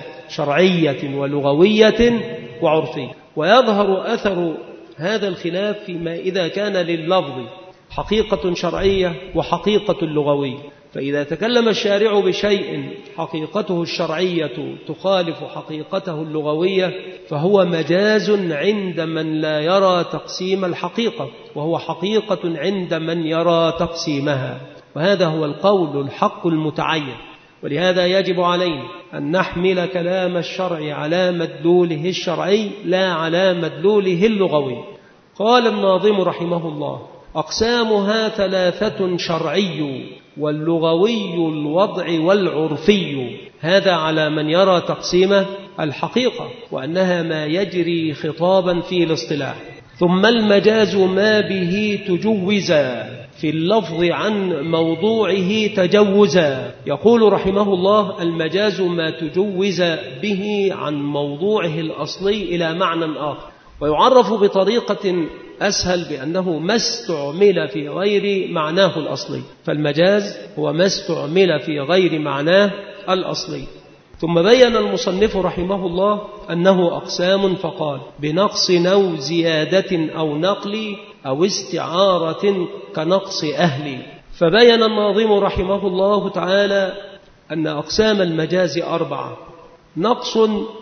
شرعية ولغوية وعرفية. ويظهر أثر هذا الخلاف فيما إذا كان لللفظ حقيقة شرعية وحقيقة لغوية. فإذا تكلم الشارع بشيء حقيقته الشرعية تخالف حقيقته اللغوية فهو مجاز عند من لا يرى تقسيم الحقيقة، وهو حقيقة عند من يرى تقسيمها، وهذا هو القول الحق المتعين. ولهذا يجب علينا أن نحمل كلام الشرع على مدلوله الشرعي لا على مدلوله اللغوي. قال الناظم رحمه الله: أقسامها ثلاثة: شرعي واللغوي الوضع والعرفي. هذا على من يرى تقسيم الحقيقة وأنها ما يجري خطابا في الاصطلاح. ثم المجاز ما به تجوزا في اللفظ عن موضوعه تجوزا. يقول رحمه الله: المجاز ما تجوز به عن موضوعه الأصلي إلى معنى آخر. ويعرف بطريقة أسهل بأنه ما استعمل في غير معناه الأصلي، فالمجاز هو ما استعمل في غير معناه الأصلي. ثم بين المصنف رحمه الله أنه أقسام، فقال: بنقص أو زيادة أو نقل أو استعارة كنقص أهل. فبين الناظم رحمه الله تعالى أن أقسام المجاز أربعة: نقص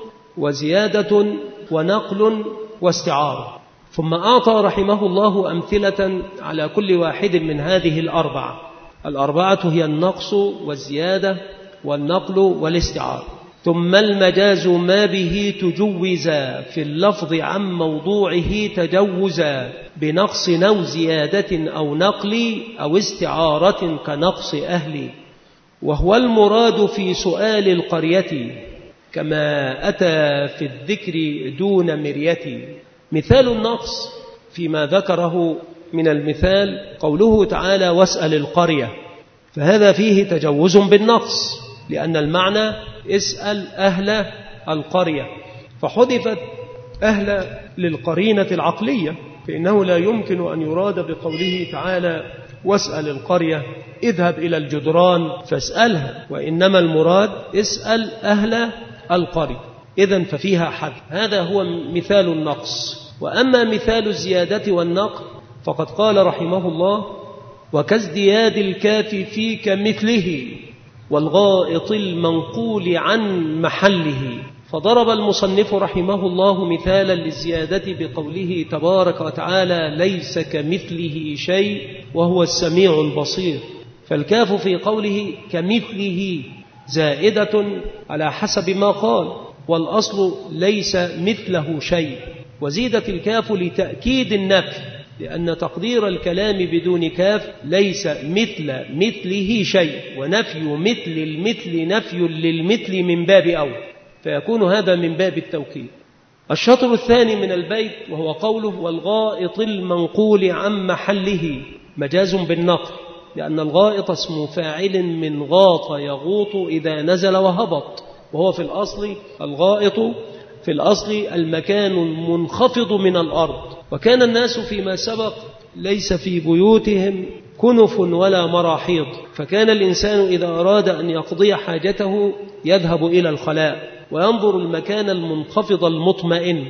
وزيادة ونقل واستعارة. ثم أعطى رحمه الله أمثلة على كل واحد من هذه الأربعة. الأربعة هي النقص والزيادة والنقل والاستعارة. ثم المجاز ما به تجوزا في اللفظ عن موضوعه تجوزا بنقص أو زيادة أو نقل أو استعارة كنقص أهل. وهو المراد في سؤال القرية كما أتى في الذكر دون مرية. مثال النقص فيما ذكره من المثال قوله تعالى: واسأل القرية، فهذا فيه تجوز بالنقص لأن المعنى اسأل أهل القرية، فحذفت أهل للقرينة العقلية، فإنه لا يمكن أن يراد بقوله تعالى: واسأل القرية اذهب إلى الجدران فاسألها، وإنما المراد اسأل أهل القرية، إذن ففيها حذف. هذا هو مثال النقص. وأما مثال الزيادة والنقل فقد قال رحمه الله: وكازدياد الكاف في كمثله والغائط المنقول عن محله. فضرب المصنف رحمه الله مثالا للزيادة بقوله تبارك وتعالى: ليس كمثله شيء وهو السميع البصير. فالكاف في قوله كمثله زائدة على حسب ما قال، والأصل ليس مثله شيء، وزيدت الكاف لتأكيد النفي، لأن تقدير الكلام بدون كاف ليس مثل مثله شيء، ونفي مثل المثل نفي للمثل من باب أول، فيكون هذا من باب التوكيد. الشطر الثاني من البيت وهو قوله: والغائط المنقول عن محله، مجاز بالنقل، لأن الغائط اسم فاعل من غاط يغوط إذا نزل وهبط، وهو في الأصل الغائط في الأصل المكان المنخفض من الأرض. وكان الناس فيما سبق ليس في بيوتهم كنف ولا مراحيض، فكان الإنسان إذا أراد أن يقضي حاجته يذهب إلى الخلاء وينظر المكان المنخفض المطمئن،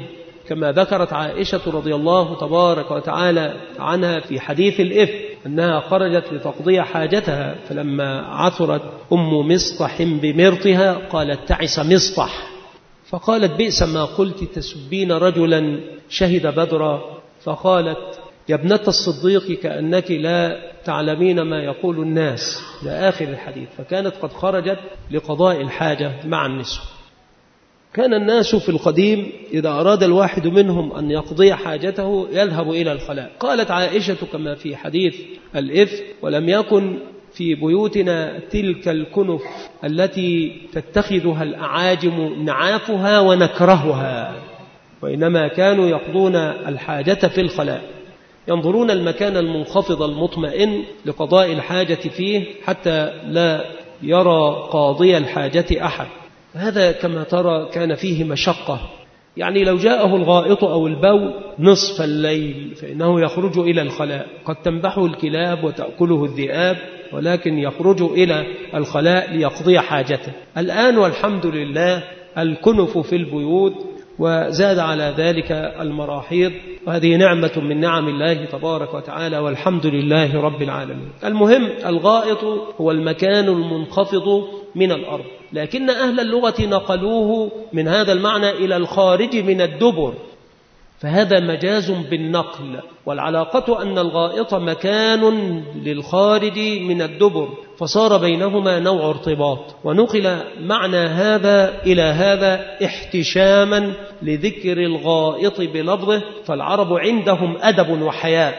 كما ذكرت عائشة رضي الله تبارك وتعالى عنها في حديث الإفك أنها خرجت لتقضي حاجتها، فلما عثرت أم مصطح بمرطها قالت تعس مصطح، فقالت بئس ما قلت تسبين رجلا شهد بدرا، فقالت يا ابنة الصديق كأنك لا تعلمين ما يقول الناس، لآخر الحديث. فكانت قد خرجت لقضاء الحاجة مع النسوة. كان الناس في القديم إذا أراد الواحد منهم أن يقضي حاجته يذهب إلى الخلاء. قالت عائشة كما في حديث الإفك ولم يكن في بيوتنا تلك الكنف التي تتخذها الأعاجم نعافها ونكرهها، وإنما كانوا يقضون الحاجة في الخلاء، ينظرون المكان المنخفض المطمئن لقضاء الحاجة فيه حتى لا يرى قاضي الحاجة أحد. هذا كما ترى كان فيه مشقة، يعني لو جاءه الغائط أو البول نصف الليل فإنه يخرج إلى الخلاء، قد تنبحه الكلاب وتأكله الذئاب، ولكن يخرج إلى الخلاء ليقضي حاجته. الآن والحمد لله الكنف في البيوت، وزاد على ذلك المراحيض، وهذه نعمة من نعم الله تبارك وتعالى، والحمد لله رب العالمين. المهم الغائط هو المكان المنخفض من الأرض، لكن أهل اللغة نقلوه من هذا المعنى إلى الخارج من الدبر، فهذا مجاز بالنقل، والعلاقة أن الغائط مكان للخارج من الدبر، فصار بينهما نوع ارتباط، ونقل معنى هذا إلى هذا احتشاما لذكر الغائط بلفظه، فالعرب عندهم أدب وحياء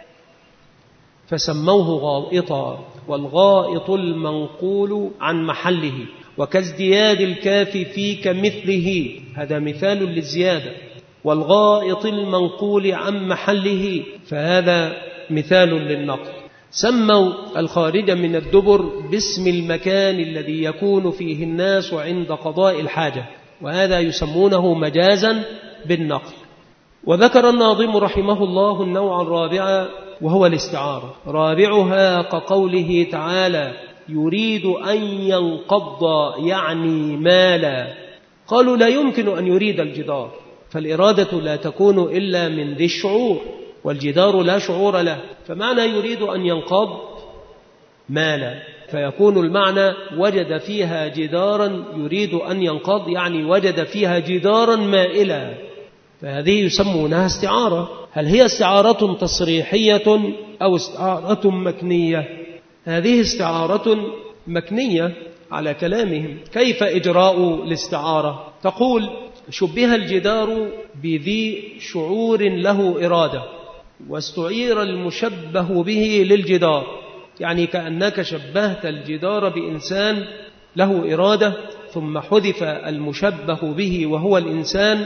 فسموه غائطا. والغائط المنقول عن محله، وكازدياد الكاف في كمثله، هذا مثال للزيادة، والغائط المنقول عن محله فهذا مثال للنقل. سموا الخارج من الدبر باسم المكان الذي يكون فيه الناس عند قضاء الحاجة، وهذا يسمونه مجازا بالنقل. وذكر الناظم رحمه الله النوع الرابع وهو الاستعارة، رابعها كقوله تعالى يريد أن ينقض يعني مالا. قالوا لا يمكن أن يريد الجدار، فالإرادة لا تكون إلا من ذي الشعور، والجدار لا شعور له، فمعنى يريد أن ينقض مالا، فيكون المعنى وجد فيها جدارا يريد أن ينقض، يعني وجد فيها جدارا مائلا، فهذه يسمونها استعارة. هل هي استعارة تصريحية أو استعارة مكنية؟ هذه استعارة مكنية على كلامهم. كيف إجراء الاستعارة؟ تقول شبه الجدار بذي شعور له إرادة، واستعير المشبه به للجدار، يعني كأنك شبهت الجدار بإنسان له إرادة، ثم حذف المشبه به وهو الإنسان،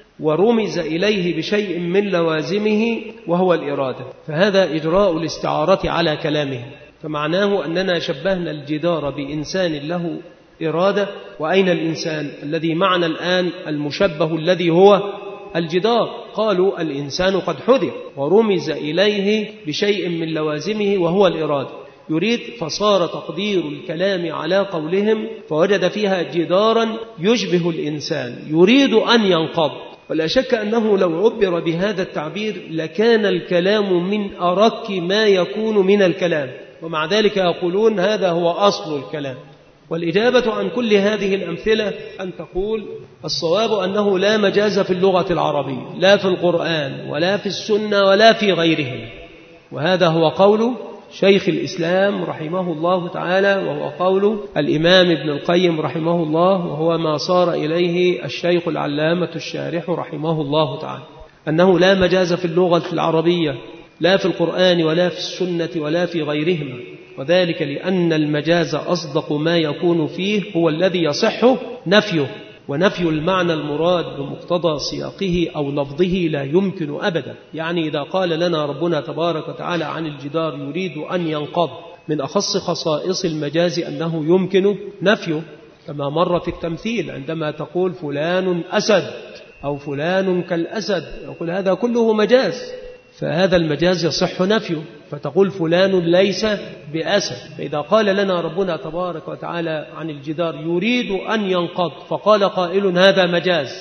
ورمز إليه بشيء من لوازمه وهو الإرادة، فهذا إجراء الاستعارة على كلامهم. فمعناه أننا شبهنا الجدار بإنسان له إرادة، وأين الإنسان الذي معنا الآن؟ المشبه الذي هو الجدار. قالوا الإنسان قد حذف ورمز إليه بشيء من لوازمه وهو الإرادة، يريد، فصار تقدير الكلام على قولهم فوجد فيها جدارا يشبه الإنسان يريد أن ينقض. ولا شك أنه لو عبر بهذا التعبير لكان الكلام من أرق ما يكون من الكلام، ومع ذلك يقولون هذا هو أصل الكلام. والإجابة عن كل هذه الأمثلة أن تقول الصواب أنه لا مجاز في اللغة العربية، لا في القرآن ولا في السنة ولا في غيرهم، وهذا هو قول شيخ الإسلام رحمه الله تعالى، وهو قول الإمام ابن القيم رحمه الله، وهو ما صار إليه الشيخ العلامة الشارح رحمه الله تعالى، أنه لا مجاز في اللغة العربية لا في القرآن ولا في السنة ولا في غيرهما، وذلك لأن المجاز أصدق ما يكون فيه هو الذي يصح نفيه، ونفي المعنى المراد بمقتضى سياقه أو لفظه لا يمكن أبدا. يعني إذا قال لنا ربنا تبارك وتعالى عن الجدار يريد أن ينقض، من أخص خصائص المجاز أنه يمكن نفيه، كما مر في التمثيل عندما تقول فلان أسد أو فلان كالأسد، يقول هذا كله مجاز، فهذا المجاز يصح نفيه، فتقول فلان ليس بأسد. فإذا قال لنا ربنا تبارك وتعالى عن الجدار يريد أن ينقض، فقال قائل هذا مجاز،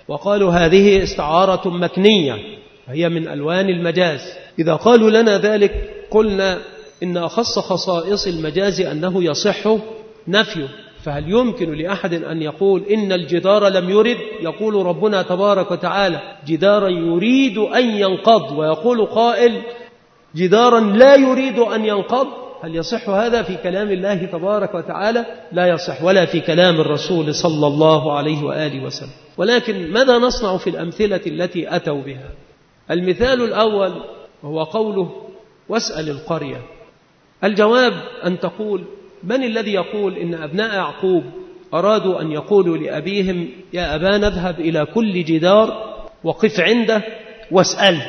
وقالوا هذه استعارة مكنية هي من ألوان المجاز. إذا قالوا لنا ذلك قلنا إن أخص خصائص المجاز أنه يصح نفيه. فهل يمكن لأحد أن يقول إن الجدار لم يرد؟ يقول ربنا تبارك وتعالى جدارا يريد أن ينقض، ويقول قائل جدارا لا يريد أن ينقض. هل يصح هذا في كلام الله تبارك وتعالى؟ لا يصح، ولا في كلام الرسول صلى الله عليه وآله وسلم. ولكن ماذا نصنع في الأمثلة التي أتوا بها؟ المثال الأول هو قوله واسأل القرية. الجواب أن تقول من الذي يقول إن أبناء يعقوب أرادوا أن يقولوا لأبيهم يا أبانا اذهب إلى كل جدار وقف عنده واسأله؟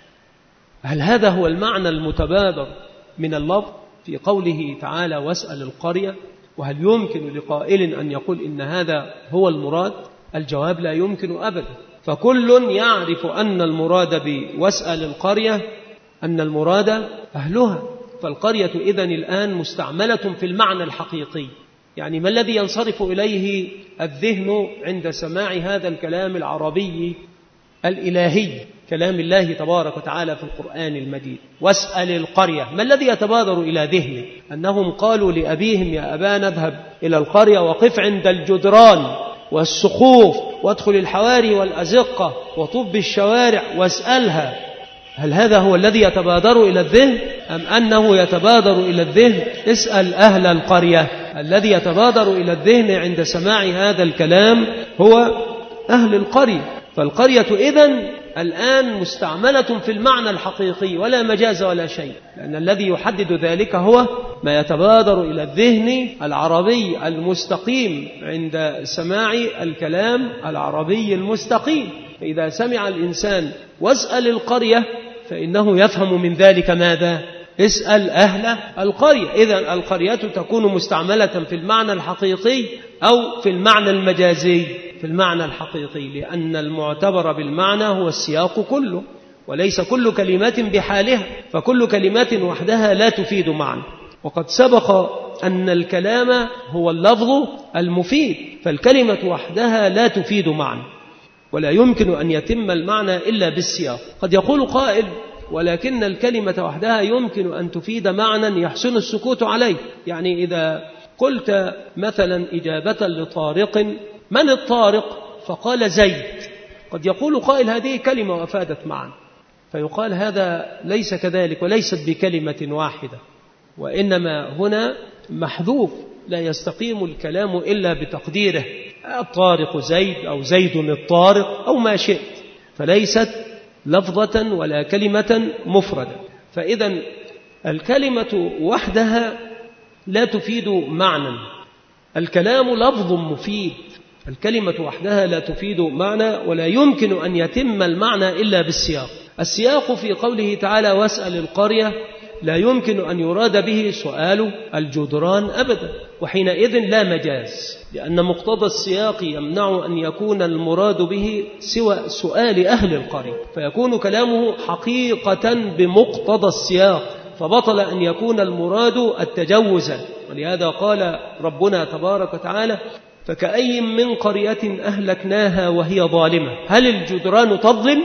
هل هذا هو المعنى المتبادر من اللفظ في قوله تعالى واسأل القرية؟ وهل يمكن لقائل أن يقول إن هذا هو المراد؟ الجواب لا يمكن أبدا. فكل يعرف أن المراد بواسأل القرية أن المراد أهلها. فالقرية إذن الآن مستعملة في المعنى الحقيقي. يعني ما الذي ينصرف إليه الذهن عند سماع هذا الكلام العربي الإلهي، كلام الله تبارك وتعالى في القرآن المجيد؟ واسأل القرية، ما الذي يتبادر إلى ذهنه؟ أنهم قالوا لأبيهم يا أبانا اذهب إلى القرية وقف عند الجدران والسقوف وادخل الحواري والأزقة وطب بالشوارع واسألها. هل هذا هو الذي يتبادر إلى الذهن، أم أنه يتبادر إلى الذهن اسأل أهل القرية؟ الذي يتبادر إلى الذهن عند سماع هذا الكلام هو أهل القرية. فالقرية إذن الآن مستعملة في المعنى الحقيقي ولا مجاز ولا شيء، لأن الذي يحدد ذلك هو ما يتبادر إلى الذهن العربي المستقيم عند سماع الكلام العربي المستقيم. فإذا سمع الإنسان واسأل القرية فإنه يفهم من ذلك ماذا؟ اسأل أهل القرية. إذن القرية تكون مستعملة في المعنى الحقيقي أو في المعنى المجازي؟ في المعنى الحقيقي، لأن المعتبر بالمعنى هو السياق كله، وليس كل كلمة بحالها، فكل كلمة وحدها لا تفيد معنى. وقد سبق أن الكلام هو اللفظ المفيد، فالكلمة وحدها لا تفيد معنى، ولا يمكن أن يتم المعنى إلا بالسياق. قد يقول قائل ولكن الكلمة وحدها يمكن أن تفيد معنى يحسن السكوت عليه. يعني إذا قلت مثلا إجابة لطارق من الطارق؟ فقال زيد. قد يقول قائل هذه كلمة وأفادت معنى، فيقال هذا ليس كذلك، وليست بكلمة واحدة، وإنما هنا محذوف لا يستقيم الكلام إلا بتقديره، الطارق زيد أو زيد الطارق أو ما شئت، فليست لفظة ولا كلمة مفردة. فإذا الكلمة وحدها لا تفيد معنى، الكلام لفظ مفيد، الكلمة وحدها لا تفيد معنى، ولا يمكن أن يتم المعنى إلا بالسياق. السياق في قوله تعالى واسأل القرية لا يمكن أن يراد به سؤال الجدران أبدا، وحينئذ لا مجاز، لأن مقتضى السياق يمنع أن يكون المراد به سوى سؤال أهل القرية، فيكون كلامه حقيقة بمقتضى السياق، فبطل أن يكون المراد التجوز. ولهذا قال ربنا تبارك وتعالى فكأي من قرية أهلكناها وهي ظالمة. هل الجدران تظلم؟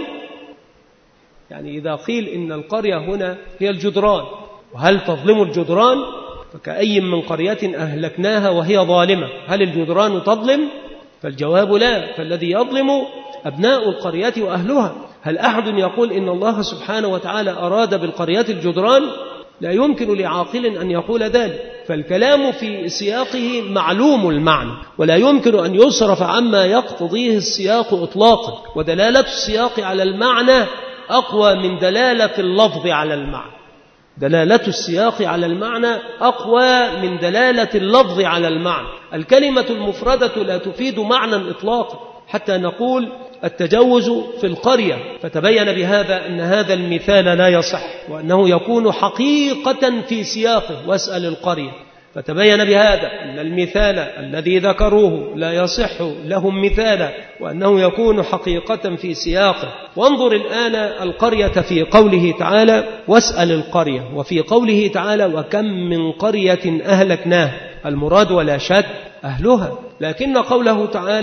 يعني إذا قيل إن القرية هنا هي الجدران، وهل تظلم الجدران؟ فكأي من قرية أهلكناها وهي ظالمة، هل الجدران تظلم؟ فالجواب لا، فالذي يظلم أبناء القرية وأهلها. هل أحد يقول إن الله سبحانه وتعالى أراد بالقرية الجدران؟ لا يمكن لعاقل أن يقول ذلك. فالكلام في سياقه معلوم المعنى، ولا يمكن أن يصرف عما يقتضيه السياق إطلاقا، ودلالة السياق على المعنى أقوى من دلالة اللفظ على المعنى. دلالة السياق على المعنى أقوى من دلالة اللفظ على المعنى. الكلمة المفردة لا تفيد معنى إطلاقا، حتى نقول التجوز في القرية، فتبين بهذا أن هذا المثال لا يصح، وأنه يكون حقيقة في سياقه واسأل القرية، فتبين بهذا أن المثال الذي ذكروه لا يصح لهم مثالا، وأنه يكون حقيقة في سياقه. وانظر الآن القرية في قوله تعالى واسأل القرية، وفي قوله تعالى وكم من قرية أهلكناها، المراد ولا شك أهلها، لكن قوله تعالى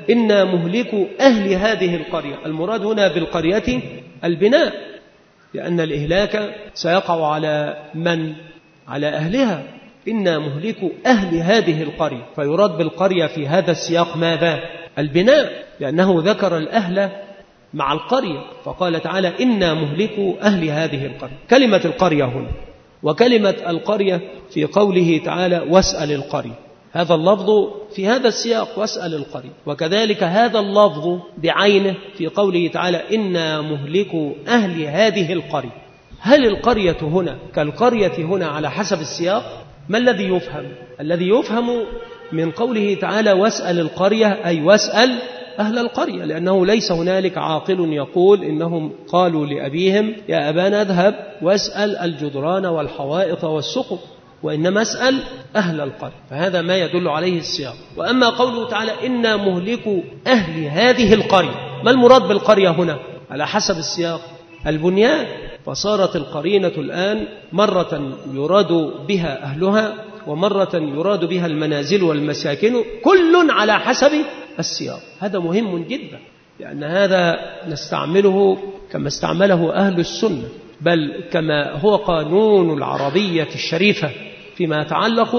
إنا مهلكوا أهل هذه القرية. المراد هنا بالقرية البناء، لأن الإهلاك سيقع على من؟ على أهلها. إنا مهلكوا أهل هذه القرية، فيراد بالقرية في هذا السياق ماذا؟ البناء، لأنه ذكر الأهل مع القرية، فقال تعالى إنا مهلكوا أهل هذه القرية. كلمة القرية هنا وكلمة القرية في قوله تعالى واسأل القرية، هذا اللفظ في هذا السياق واسأل القرية، وكذلك هذا اللفظ بعينه في قوله تعالى إنا مهلكوا أهل هذه القرية. هل القرية هنا كالقرية هنا على حسب السياق؟ ما الذي يفهم؟ الذي يفهم من قوله تعالى واسأل القرية أي واسأل أهل القرية، لأنه ليس هنالك عاقل يقول إنهم قالوا لأبيهم يا أبانا اذهب واسأل الجدران والحوائط والسقف، وإنما اسأل أهل القرية، فهذا ما يدل عليه السياق. وأما قوله تعالى إنا مهلكوا أهل هذه القرية، ما المراد بالقرية هنا؟ على حسب السياق البنيان، فصارت القرينة الآن مرة يراد بها أهلها ومرة يراد بها المنازل والمساكن، كل على حسب السياق. هذا مهم جدا، لأن هذا نستعمله كما استعمله أهل السنة، بل كما هو قانون العربية الشريفة فيما يتعلق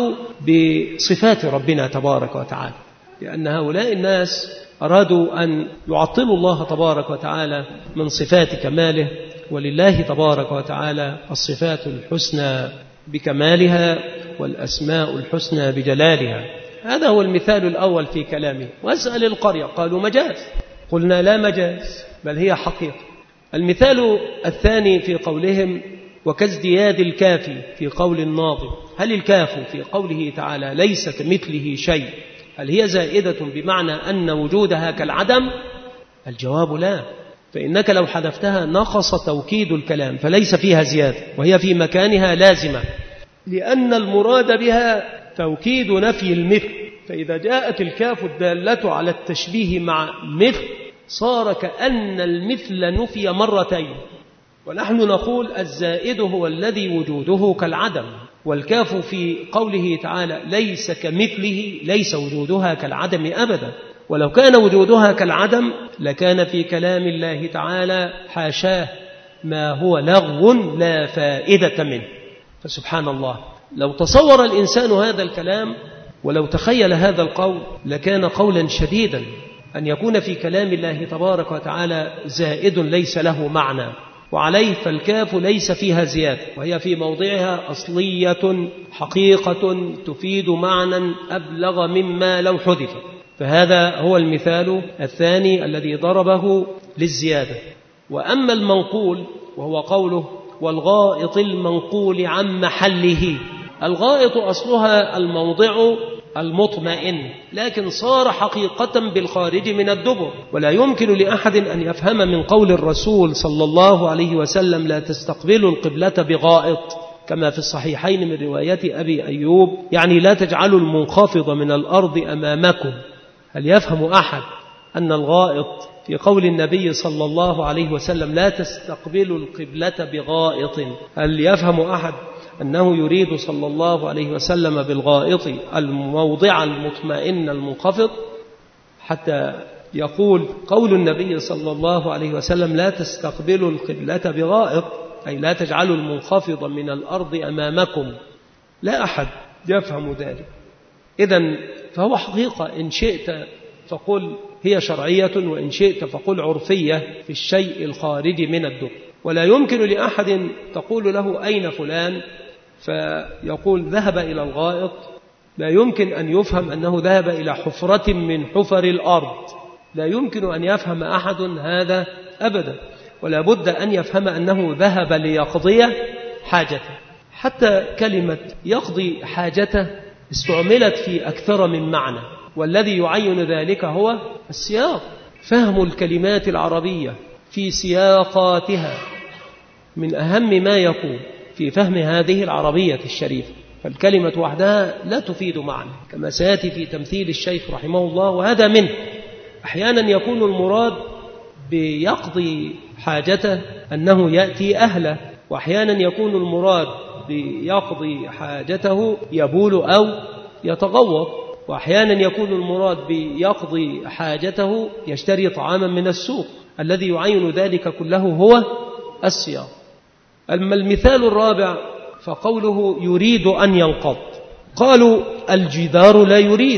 بصفات ربنا تبارك وتعالى، لأن هؤلاء الناس أرادوا أن يعطلوا الله تبارك وتعالى من صفات كماله، ولله تبارك وتعالى الصفات الحسنى بكمالها والأسماء الحسنى بجلالها. هذا هو المثال الأول في كلامه. واسأل القرية، قالوا مجاز، قلنا لا مجاز بل هي حقيقة. المثال الثاني في قولهم وكازدياد الكاف في قول الناظم، هل الكاف في قوله تعالى ليس كمثله شيء هل هي زائدة بمعنى أن وجودها كالعدم؟ الجواب لا، فإنك لو حذفتها نقص توكيد الكلام، فليس فيها زيادة وهي في مكانها لازمة، لأن المراد بها توكيد نفي المثل. فإذا جاءت الكاف الدالة على التشبيه مع مثل صار كأن المثل نفي مرتين، ونحن نقول الزائد هو الذي وجوده كالعدم، والكاف في قوله تعالى ليس كمثله ليس وجودها كالعدم أبدا، ولو كان وجودها كالعدم لكان في كلام الله تعالى حاشاه ما هو لغو لا فائدة منه. فسبحان الله، لو تصور الإنسان هذا الكلام ولو تخيل هذا القول لكان قولا شديدا أن يكون في كلام الله تبارك وتعالى زائد ليس له معنى، وعليه فالكاف ليس فيها زيادة، وهي في موضعها أصلية حقيقة تفيد معنى أبلغ مما لو حذف. فهذا هو المثال الثاني الذي ضربه للزيادة. وأما المنقول وهو قوله والغائط المنقول عن محله، الغائط أصلها الموضع المطمئن، لكن صار حقيقة بالخارج من الدبر، ولا يمكن لأحد أن يفهم من قول الرسول صلى الله عليه وسلم لا تستقبلوا القبلة بغائط كما في الصحيحين من رواية أبي أيوب، يعني لا تجعلوا المنخفض من الأرض أمامكم. هل يفهم أحد أن الغائط في قول النبي صلى الله عليه وسلم لا تستقبلوا القبلة بغائط، هل يفهم أحد أنه يريد صلى الله عليه وسلم بالغائط الموضع المطمئن المنخفض؟ حتى يقول قول النبي صلى الله عليه وسلم لا تستقبلوا القبلة بغائط أي لا تجعلوا المنخفض من الأرض أمامكم، لا أحد يفهم ذلك. إذن فهو حقيقة إن شئت فقل هي شرعية، وإن شئت فقل عرفية في الشيء الخارج من الدبر، ولا يمكن لأحد تقول له أين فلان فيقول ذهب إلى الغائط، لا يمكن أن يفهم أنه ذهب إلى حفرة من حفر الأرض، لا يمكن أن يفهم أحد هذا أبدا، ولا بد أن يفهم أنه ذهب ليقضي حاجته. حتى كلمة يقضي حاجته استعملت في أكثر من معنى، والذي يعين ذلك هو السياق، فهم الكلمات العربية في سياقاتها من أهم ما يكون في فهم هذه العربية الشريفة. فالكلمة وحدها لا تفيد معنى كما سيأتي في تمثيل الشيخ رحمه الله، وهذا منه. أحيانا يكون المراد بيقضي حاجته أنه يأتي أهله، وأحيانا يكون المراد بيقضي حاجته يبول أو يتغوط، وأحيانا يكون المراد بيقضي حاجته يشتري طعاما من السوق، الذي يعين ذلك كله هو الصيام. أما المثال الرابع فقوله يريد أن ينقض، قالوا الجدار لا يريد،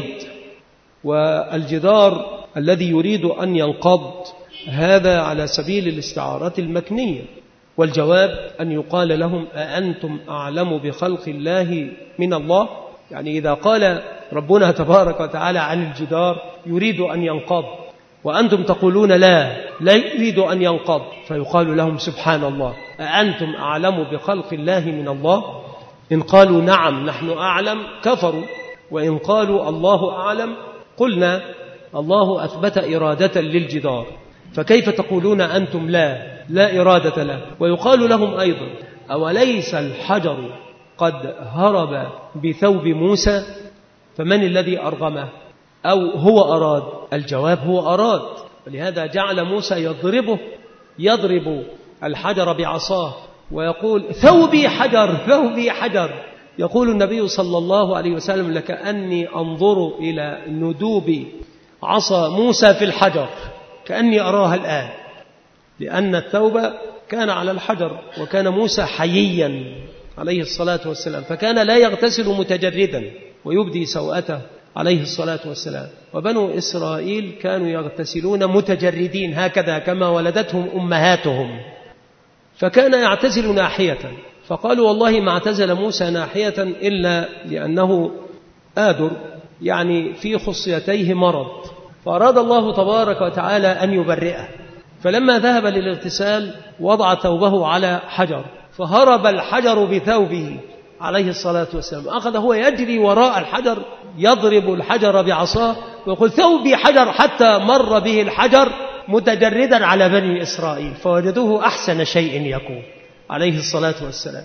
والجدار الذي يريد أن ينقض هذا على سبيل الاستعارة المكنية، والجواب أن يقال لهم أأنتم أعلم بخلق الله من الله؟ يعني إذا قال ربنا تبارك وتعالى عن الجدار يريد أن ينقض وأنتم تقولون لا لا يريد أن ينقض، فيقال لهم سبحان الله أأنتم أعلم بخلق الله من الله؟ إن قالوا نعم نحن أعلم كفروا، وإن قالوا الله أعلم قلنا الله أثبت إرادة للجدار، فكيف تقولون أنتم لا لا إرادة له؟ ويقال لهم أيضا أوليس الحجر قد هرب بثوب موسى فمن الذي أرغمه؟ أو هو أراد؟ الجواب هو أراد، ولهذا جعل موسى يضربه يضرب الحجر بعصاه ويقول ثوبي حجر ثوبي حجر. يقول النبي صلى الله عليه وسلم لكأني أنظر إلى ندوب عصا موسى في الحجر كأني أراها الآن، لأن الثوب كان على الحجر وكان موسى حييا عليه الصلاة والسلام، فكان لا يغتسل متجردا ويبدي سوءته عليه الصلاة والسلام، وبنو إسرائيل كانوا يغتسلون متجردين هكذا كما ولدتهم أمهاتهم، فكان يعتزل ناحية، فقالوا والله ما اعتزل موسى ناحية إلا لأنه آدر يعني في خصيتيه مرض، فأراد الله تبارك وتعالى أن يبرئه، فلما ذهب للاغتسال وضع ثوبه على حجر فهرب الحجر بثوبه عليه الصلاة والسلام، أخذ هو يجري وراء الحجر يضرب الحجر بعصاه ويقول ثوبي حجر، حتى مر به الحجر متجردا على بني إسرائيل فوجدوه أحسن شيء يكون عليه الصلاة والسلام.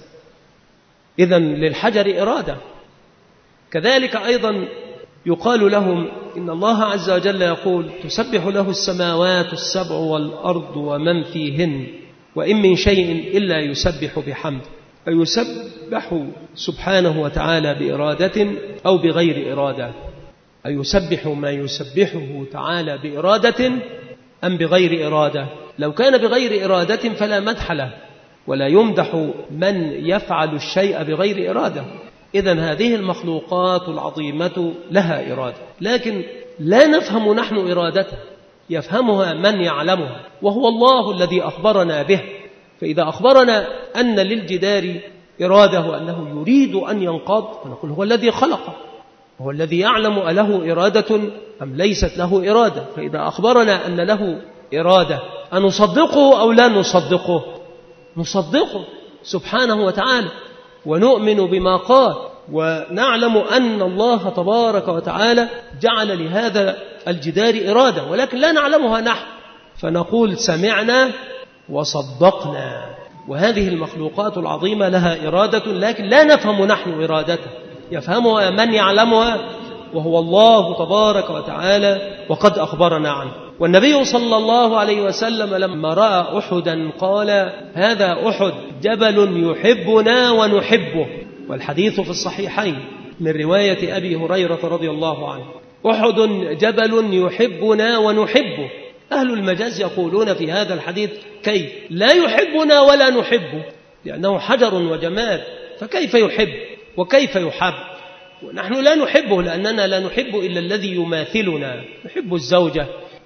إذن للحجر إرادة. كذلك أيضا يقال لهم إن الله عز وجل يقول تسبح له السماوات السبع والأرض ومن فيهن وإن من شيء إلا يسبح بحمد، أيسبح سبحانه وتعالى بإرادة أو بغير إرادة؟ أيسبح ما يسبحه تعالى بإرادة أم بغير إرادة؟ لو كان بغير إرادة فلا مدح له، ولا يمدح من يفعل الشيء بغير إرادة. إذن هذه المخلوقات العظيمة لها إرادة، لكن لا نفهم نحن إرادته، يفهمها من يعلمها وهو الله الذي أخبرنا به. فإذا أخبرنا أن للجدار إرادة وأنه يريد أن ينقض فنقول هو الذي خلقه، هو الذي يعلم أله إرادة أم ليست له إرادة. فإذا أخبرنا أن له إرادة أنصدقه أو لا نصدقه؟ نصدقه سبحانه وتعالى ونؤمن بما قال، ونعلم أن الله تبارك وتعالى جعل لهذا الجدار إرادة ولكن لا نعلمها نحن، فنقول سمعنا وصدقنا. وهذه المخلوقات العظيمة لها إرادة لكن لا نفهم نحن إرادته، يفهمها من يعلمها وهو الله تبارك وتعالى وقد أخبرنا عنه. والنبي صلى الله عليه وسلم لما رأى أحدا قال هذا أحد جبل يحبنا ونحبه، والحديث في الصحيحين من رواية أبي هريرة رضي الله عنه، أحد جبل يحبنا ونحبه. أهل المجاز يقولون في هذا الحديث كيف لا يحبنا ولا نحبه، لأنه حجر وجمال، فكيف يحب وكيف يحب؟ ونحن لا نحبه لأننا لا نحب إلا الذي يماثلنا، نحب الزوجة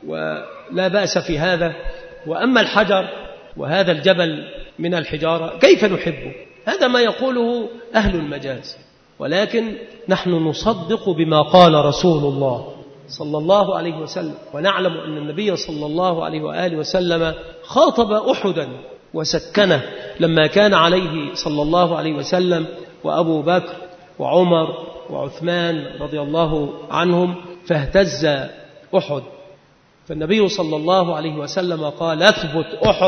ولا بأس في هذا، وأما الحجر وهذا الجبل من الحجارة كيف نحبه؟ هذا ما يقوله أهل المجاز، ولكن نحن نصدق بما قال رسول الله صلى الله عليه وسلم، ونعلم أن النبي صلى الله عليه وآله وسلم خاطب أحدا وسكنه لما كان عليه صلى الله عليه وسلم وأبو بكر وعمر وعثمان رضي الله عنهم، فاهتز أحد، فالنبي صلى الله عليه وسلم قال اثبت أحد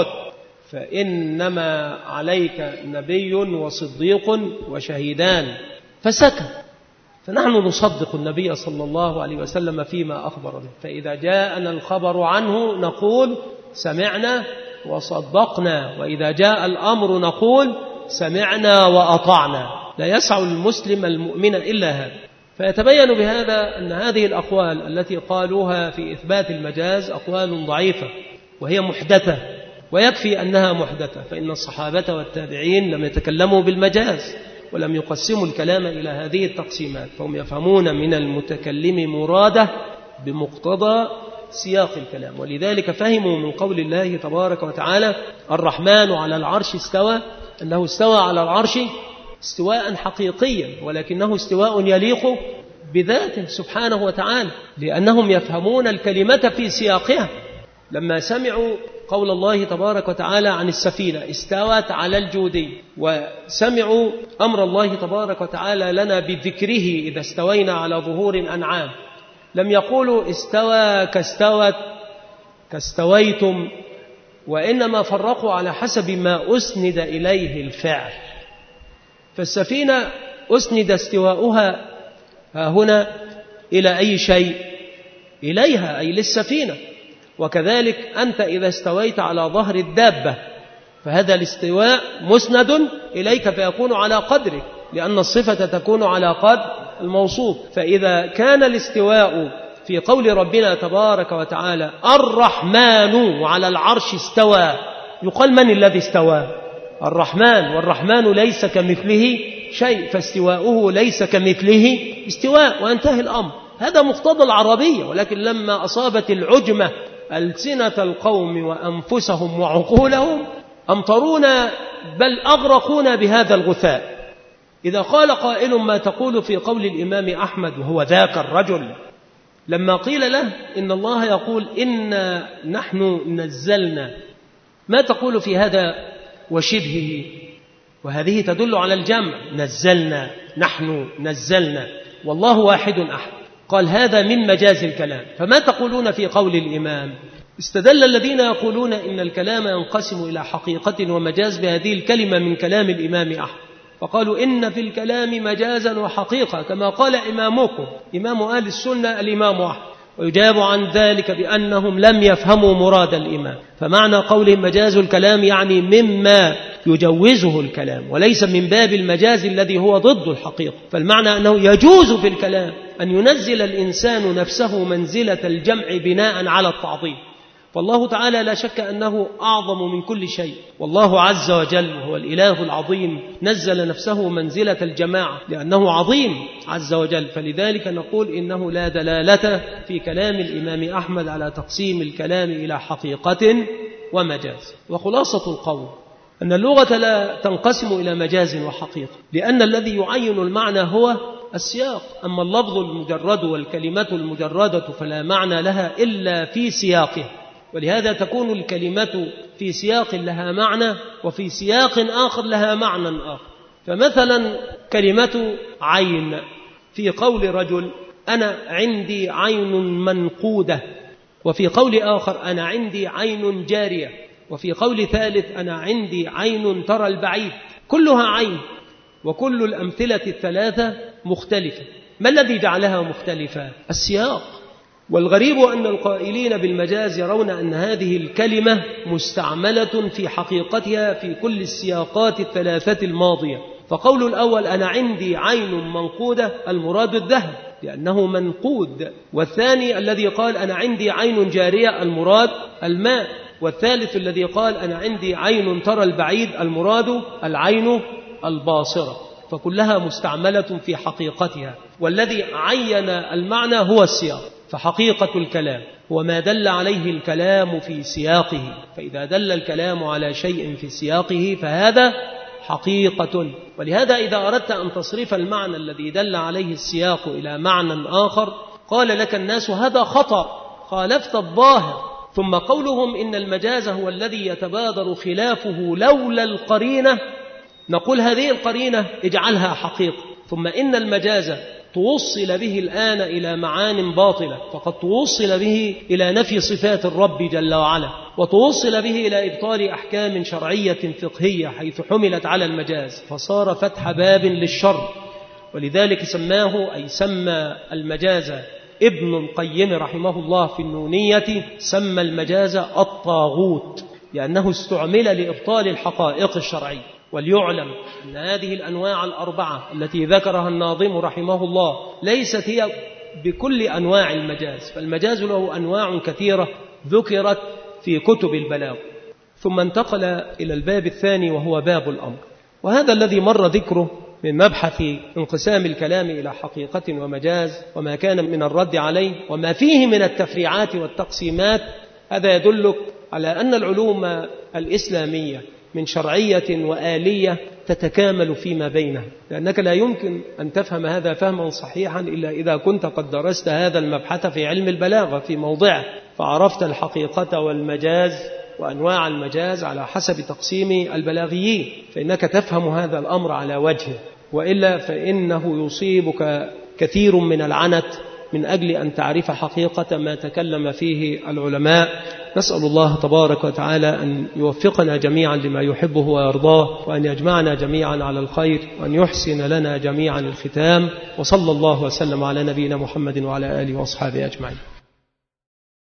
فإنما عليك نبي وصديق وشهيدان، فسكت. فنحن نصدق النبي صلى الله عليه وسلم فيما أخبر به، فإذا جاءنا الخبر عنه نقول سمعنا وصدقنا، وإذا جاء الأمر نقول سمعنا وأطعنا. لا يسع المسلم المؤمن إلا هذا، فيتبين بهذا أن هذه الأقوال التي قالوها في إثبات المجاز أقوال ضعيفة وهي محدثة، ويكفي أنها محدثة، فإن الصحابة والتابعين لم يتكلموا بالمجاز ولم يقسموا الكلام إلى هذه التقسيمات، فهم يفهمون من المتكلم مراده بمقتضى سياق الكلام. ولذلك فهموا من قول الله تبارك وتعالى الرحمن على العرش استوى أنه استوى على العرش استواء حقيقيا، ولكنه استواء يليق بذاته سبحانه وتعالى، لأنهم يفهمون الكلمة في سياقها. لما سمعوا قول الله تبارك وتعالى عن السفينة استوت على الجودي، وسمعوا أمر الله تبارك وتعالى لنا بذكره إذا استوينا على ظهور أنعام، لم يقولوا استوى كاستوت كاستويتم، وإنما فرقوا على حسب ما أسند إليه الفعل. فالسفينة أسند استواؤها هنا إلى أي شيء؟ إليها، أي للسفينة. وكذلك أنت إذا استويت على ظهر الدابة فهذا الاستواء مسند إليك فيكون على قدرك، لأن الصفة تكون على قدر الموصوف. فإذا كان الاستواء في قول ربنا تبارك وتعالى الرحمن على العرش استوى، يقال من الذي استوى؟ الرحمن، والرحمن ليس كمثله شيء، فاستواؤه ليس كمثله استواء، وانتهى الأمر. هذا مقتضى العربية. ولكن لما أصابت العجمة ألسنة القوم وأنفسهم وعقولهم أمطرونا بل أغرقونا بهذا الغثاء. إذا قال قائل ما تقول في قول الإمام أحمد وهو ذاك الرجل لما قيل له إن الله يقول إنا نحن نزلنا، ما تقول في هذا وشبهه؟ وهذه تدل على الجمع، نزلنا نحن نزلنا والله واحد أحد. قال هذا من مجاز الكلام. فما تقولون في قول الإمام؟ استدل الذين يقولون إن الكلام ينقسم إلى حقيقة ومجاز بهذه الكلمة من كلام الإمام أحمد، فقالوا إن في الكلام مجازا وحقيقة كما قال إمامكم إمام أهل السنة الإمام أحمد. ويجاب عن ذلك بأنهم لم يفهموا مراد الإمام، فمعنى قولهم مجاز الكلام يعني مما يجوزه الكلام، وليس من باب المجاز الذي هو ضد الحقيقة. فالمعنى أنه يجوز في الكلام أن ينزل الإنسان نفسه منزلة الجمع بناء على التعظيم، فالله تعالى لا شك أنه أعظم من كل شيء، والله عز وجل هو الإله العظيم نزل نفسه منزلة الجماعة لأنه عظيم عز وجل. فلذلك نقول إنه لا دلالة في كلام الإمام أحمد على تقسيم الكلام إلى حقيقة ومجاز. وخلاصة القول أن اللغة لا تنقسم إلى مجاز وحقيقة، لأن الذي يعين المعنى هو السياق. أما اللفظ المجرد والكلمة المجردة فلا معنى لها إلا في سياقه، ولهذا تكون الكلمة في سياق لها معنى وفي سياق آخر لها معنى آخر. فمثلا كلمة عين في قول رجل أنا عندي عين منقودة، وفي قول آخر أنا عندي عين جارية، وفي قول ثالث أنا عندي عين ترى البعيد، كلها عين، وكل الأمثلة الثلاثة مختلفة. ما الذي جعلها مختلفة؟ السياق. والغريب أن القائلين بالمجاز يرون أن هذه الكلمة مستعملة في حقيقتها في كل السياقات الثلاثة الماضية. فقول الأول أنا عندي عين منقودة المراد الذهب لأنه منقود، والثاني الذي قال أنا عندي عين جارية المراد الماء، والثالث الذي قال أنا عندي عين ترى البعيد المراد العين الباصرة. فكلها مستعملة في حقيقتها، والذي عين المعنى هو السياق. فحقيقة الكلام هو ما دل عليه الكلام في سياقه، فإذا دل الكلام على شيء في سياقه فهذا حقيقة. ولهذا إذا أردت أن تصرف المعنى الذي دل عليه السياق إلى معنى آخر قال لك الناس هذا خطأ، خالفت الظاهر. ثم قولهم إن المجاز هو الذي يتبادر خلافه لولا القرينة، نقول هذه القرينة اجعلها حقيقة. ثم إن المجاز توصل به الآن إلى معان باطلة، فقد توصل به إلى نفي صفات الرب جل وعلا، وتوصل به إلى إبطال أحكام شرعية فقهية حيث حملت على المجاز، فصار فتح باب للشر. ولذلك سماه أي سمى المجاز ابن القيم رحمه الله في النونية، سمى المجاز الطاغوت، لأنه استعمل لإبطال الحقائق الشرعية. وليعلم أن هذه الأنواع الأربعة التي ذكرها الناظم رحمه الله ليست هي بكل أنواع المجاز، فالمجاز له أنواع كثيرة ذكرت في كتب البلاغ. ثم انتقل إلى الباب الثاني وهو باب الأمر، وهذا الذي مر ذكره من مبحث انقسام الكلام إلى حقيقة ومجاز وما كان من الرد عليه وما فيه من التفريعات والتقسيمات. هذا يدلك على أن العلوم الإسلامية من شرعية وآلية تتكامل فيما بينها، لأنك لا يمكن أن تفهم هذا فهما صحيحا إلا إذا كنت قد درست هذا المبحث في علم البلاغة في موضعه، فعرفت الحقيقة والمجاز وأنواع المجاز على حسب تقسيم البلاغيين، فإنك تفهم هذا الأمر على وجهه، وإلا فإنه يصيبك كثير من العنت من أجل أن تعرف حقيقة ما تكلم فيه العلماء. نسأل الله تبارك وتعالى أن يوفقنا جميعا لما يحبه ويرضاه، وأن يجمعنا جميعا على الخير، وأن يحسن لنا جميعا الختام. وصلى الله وسلم على نبينا محمد وعلى آله وأصحابه أجمعين.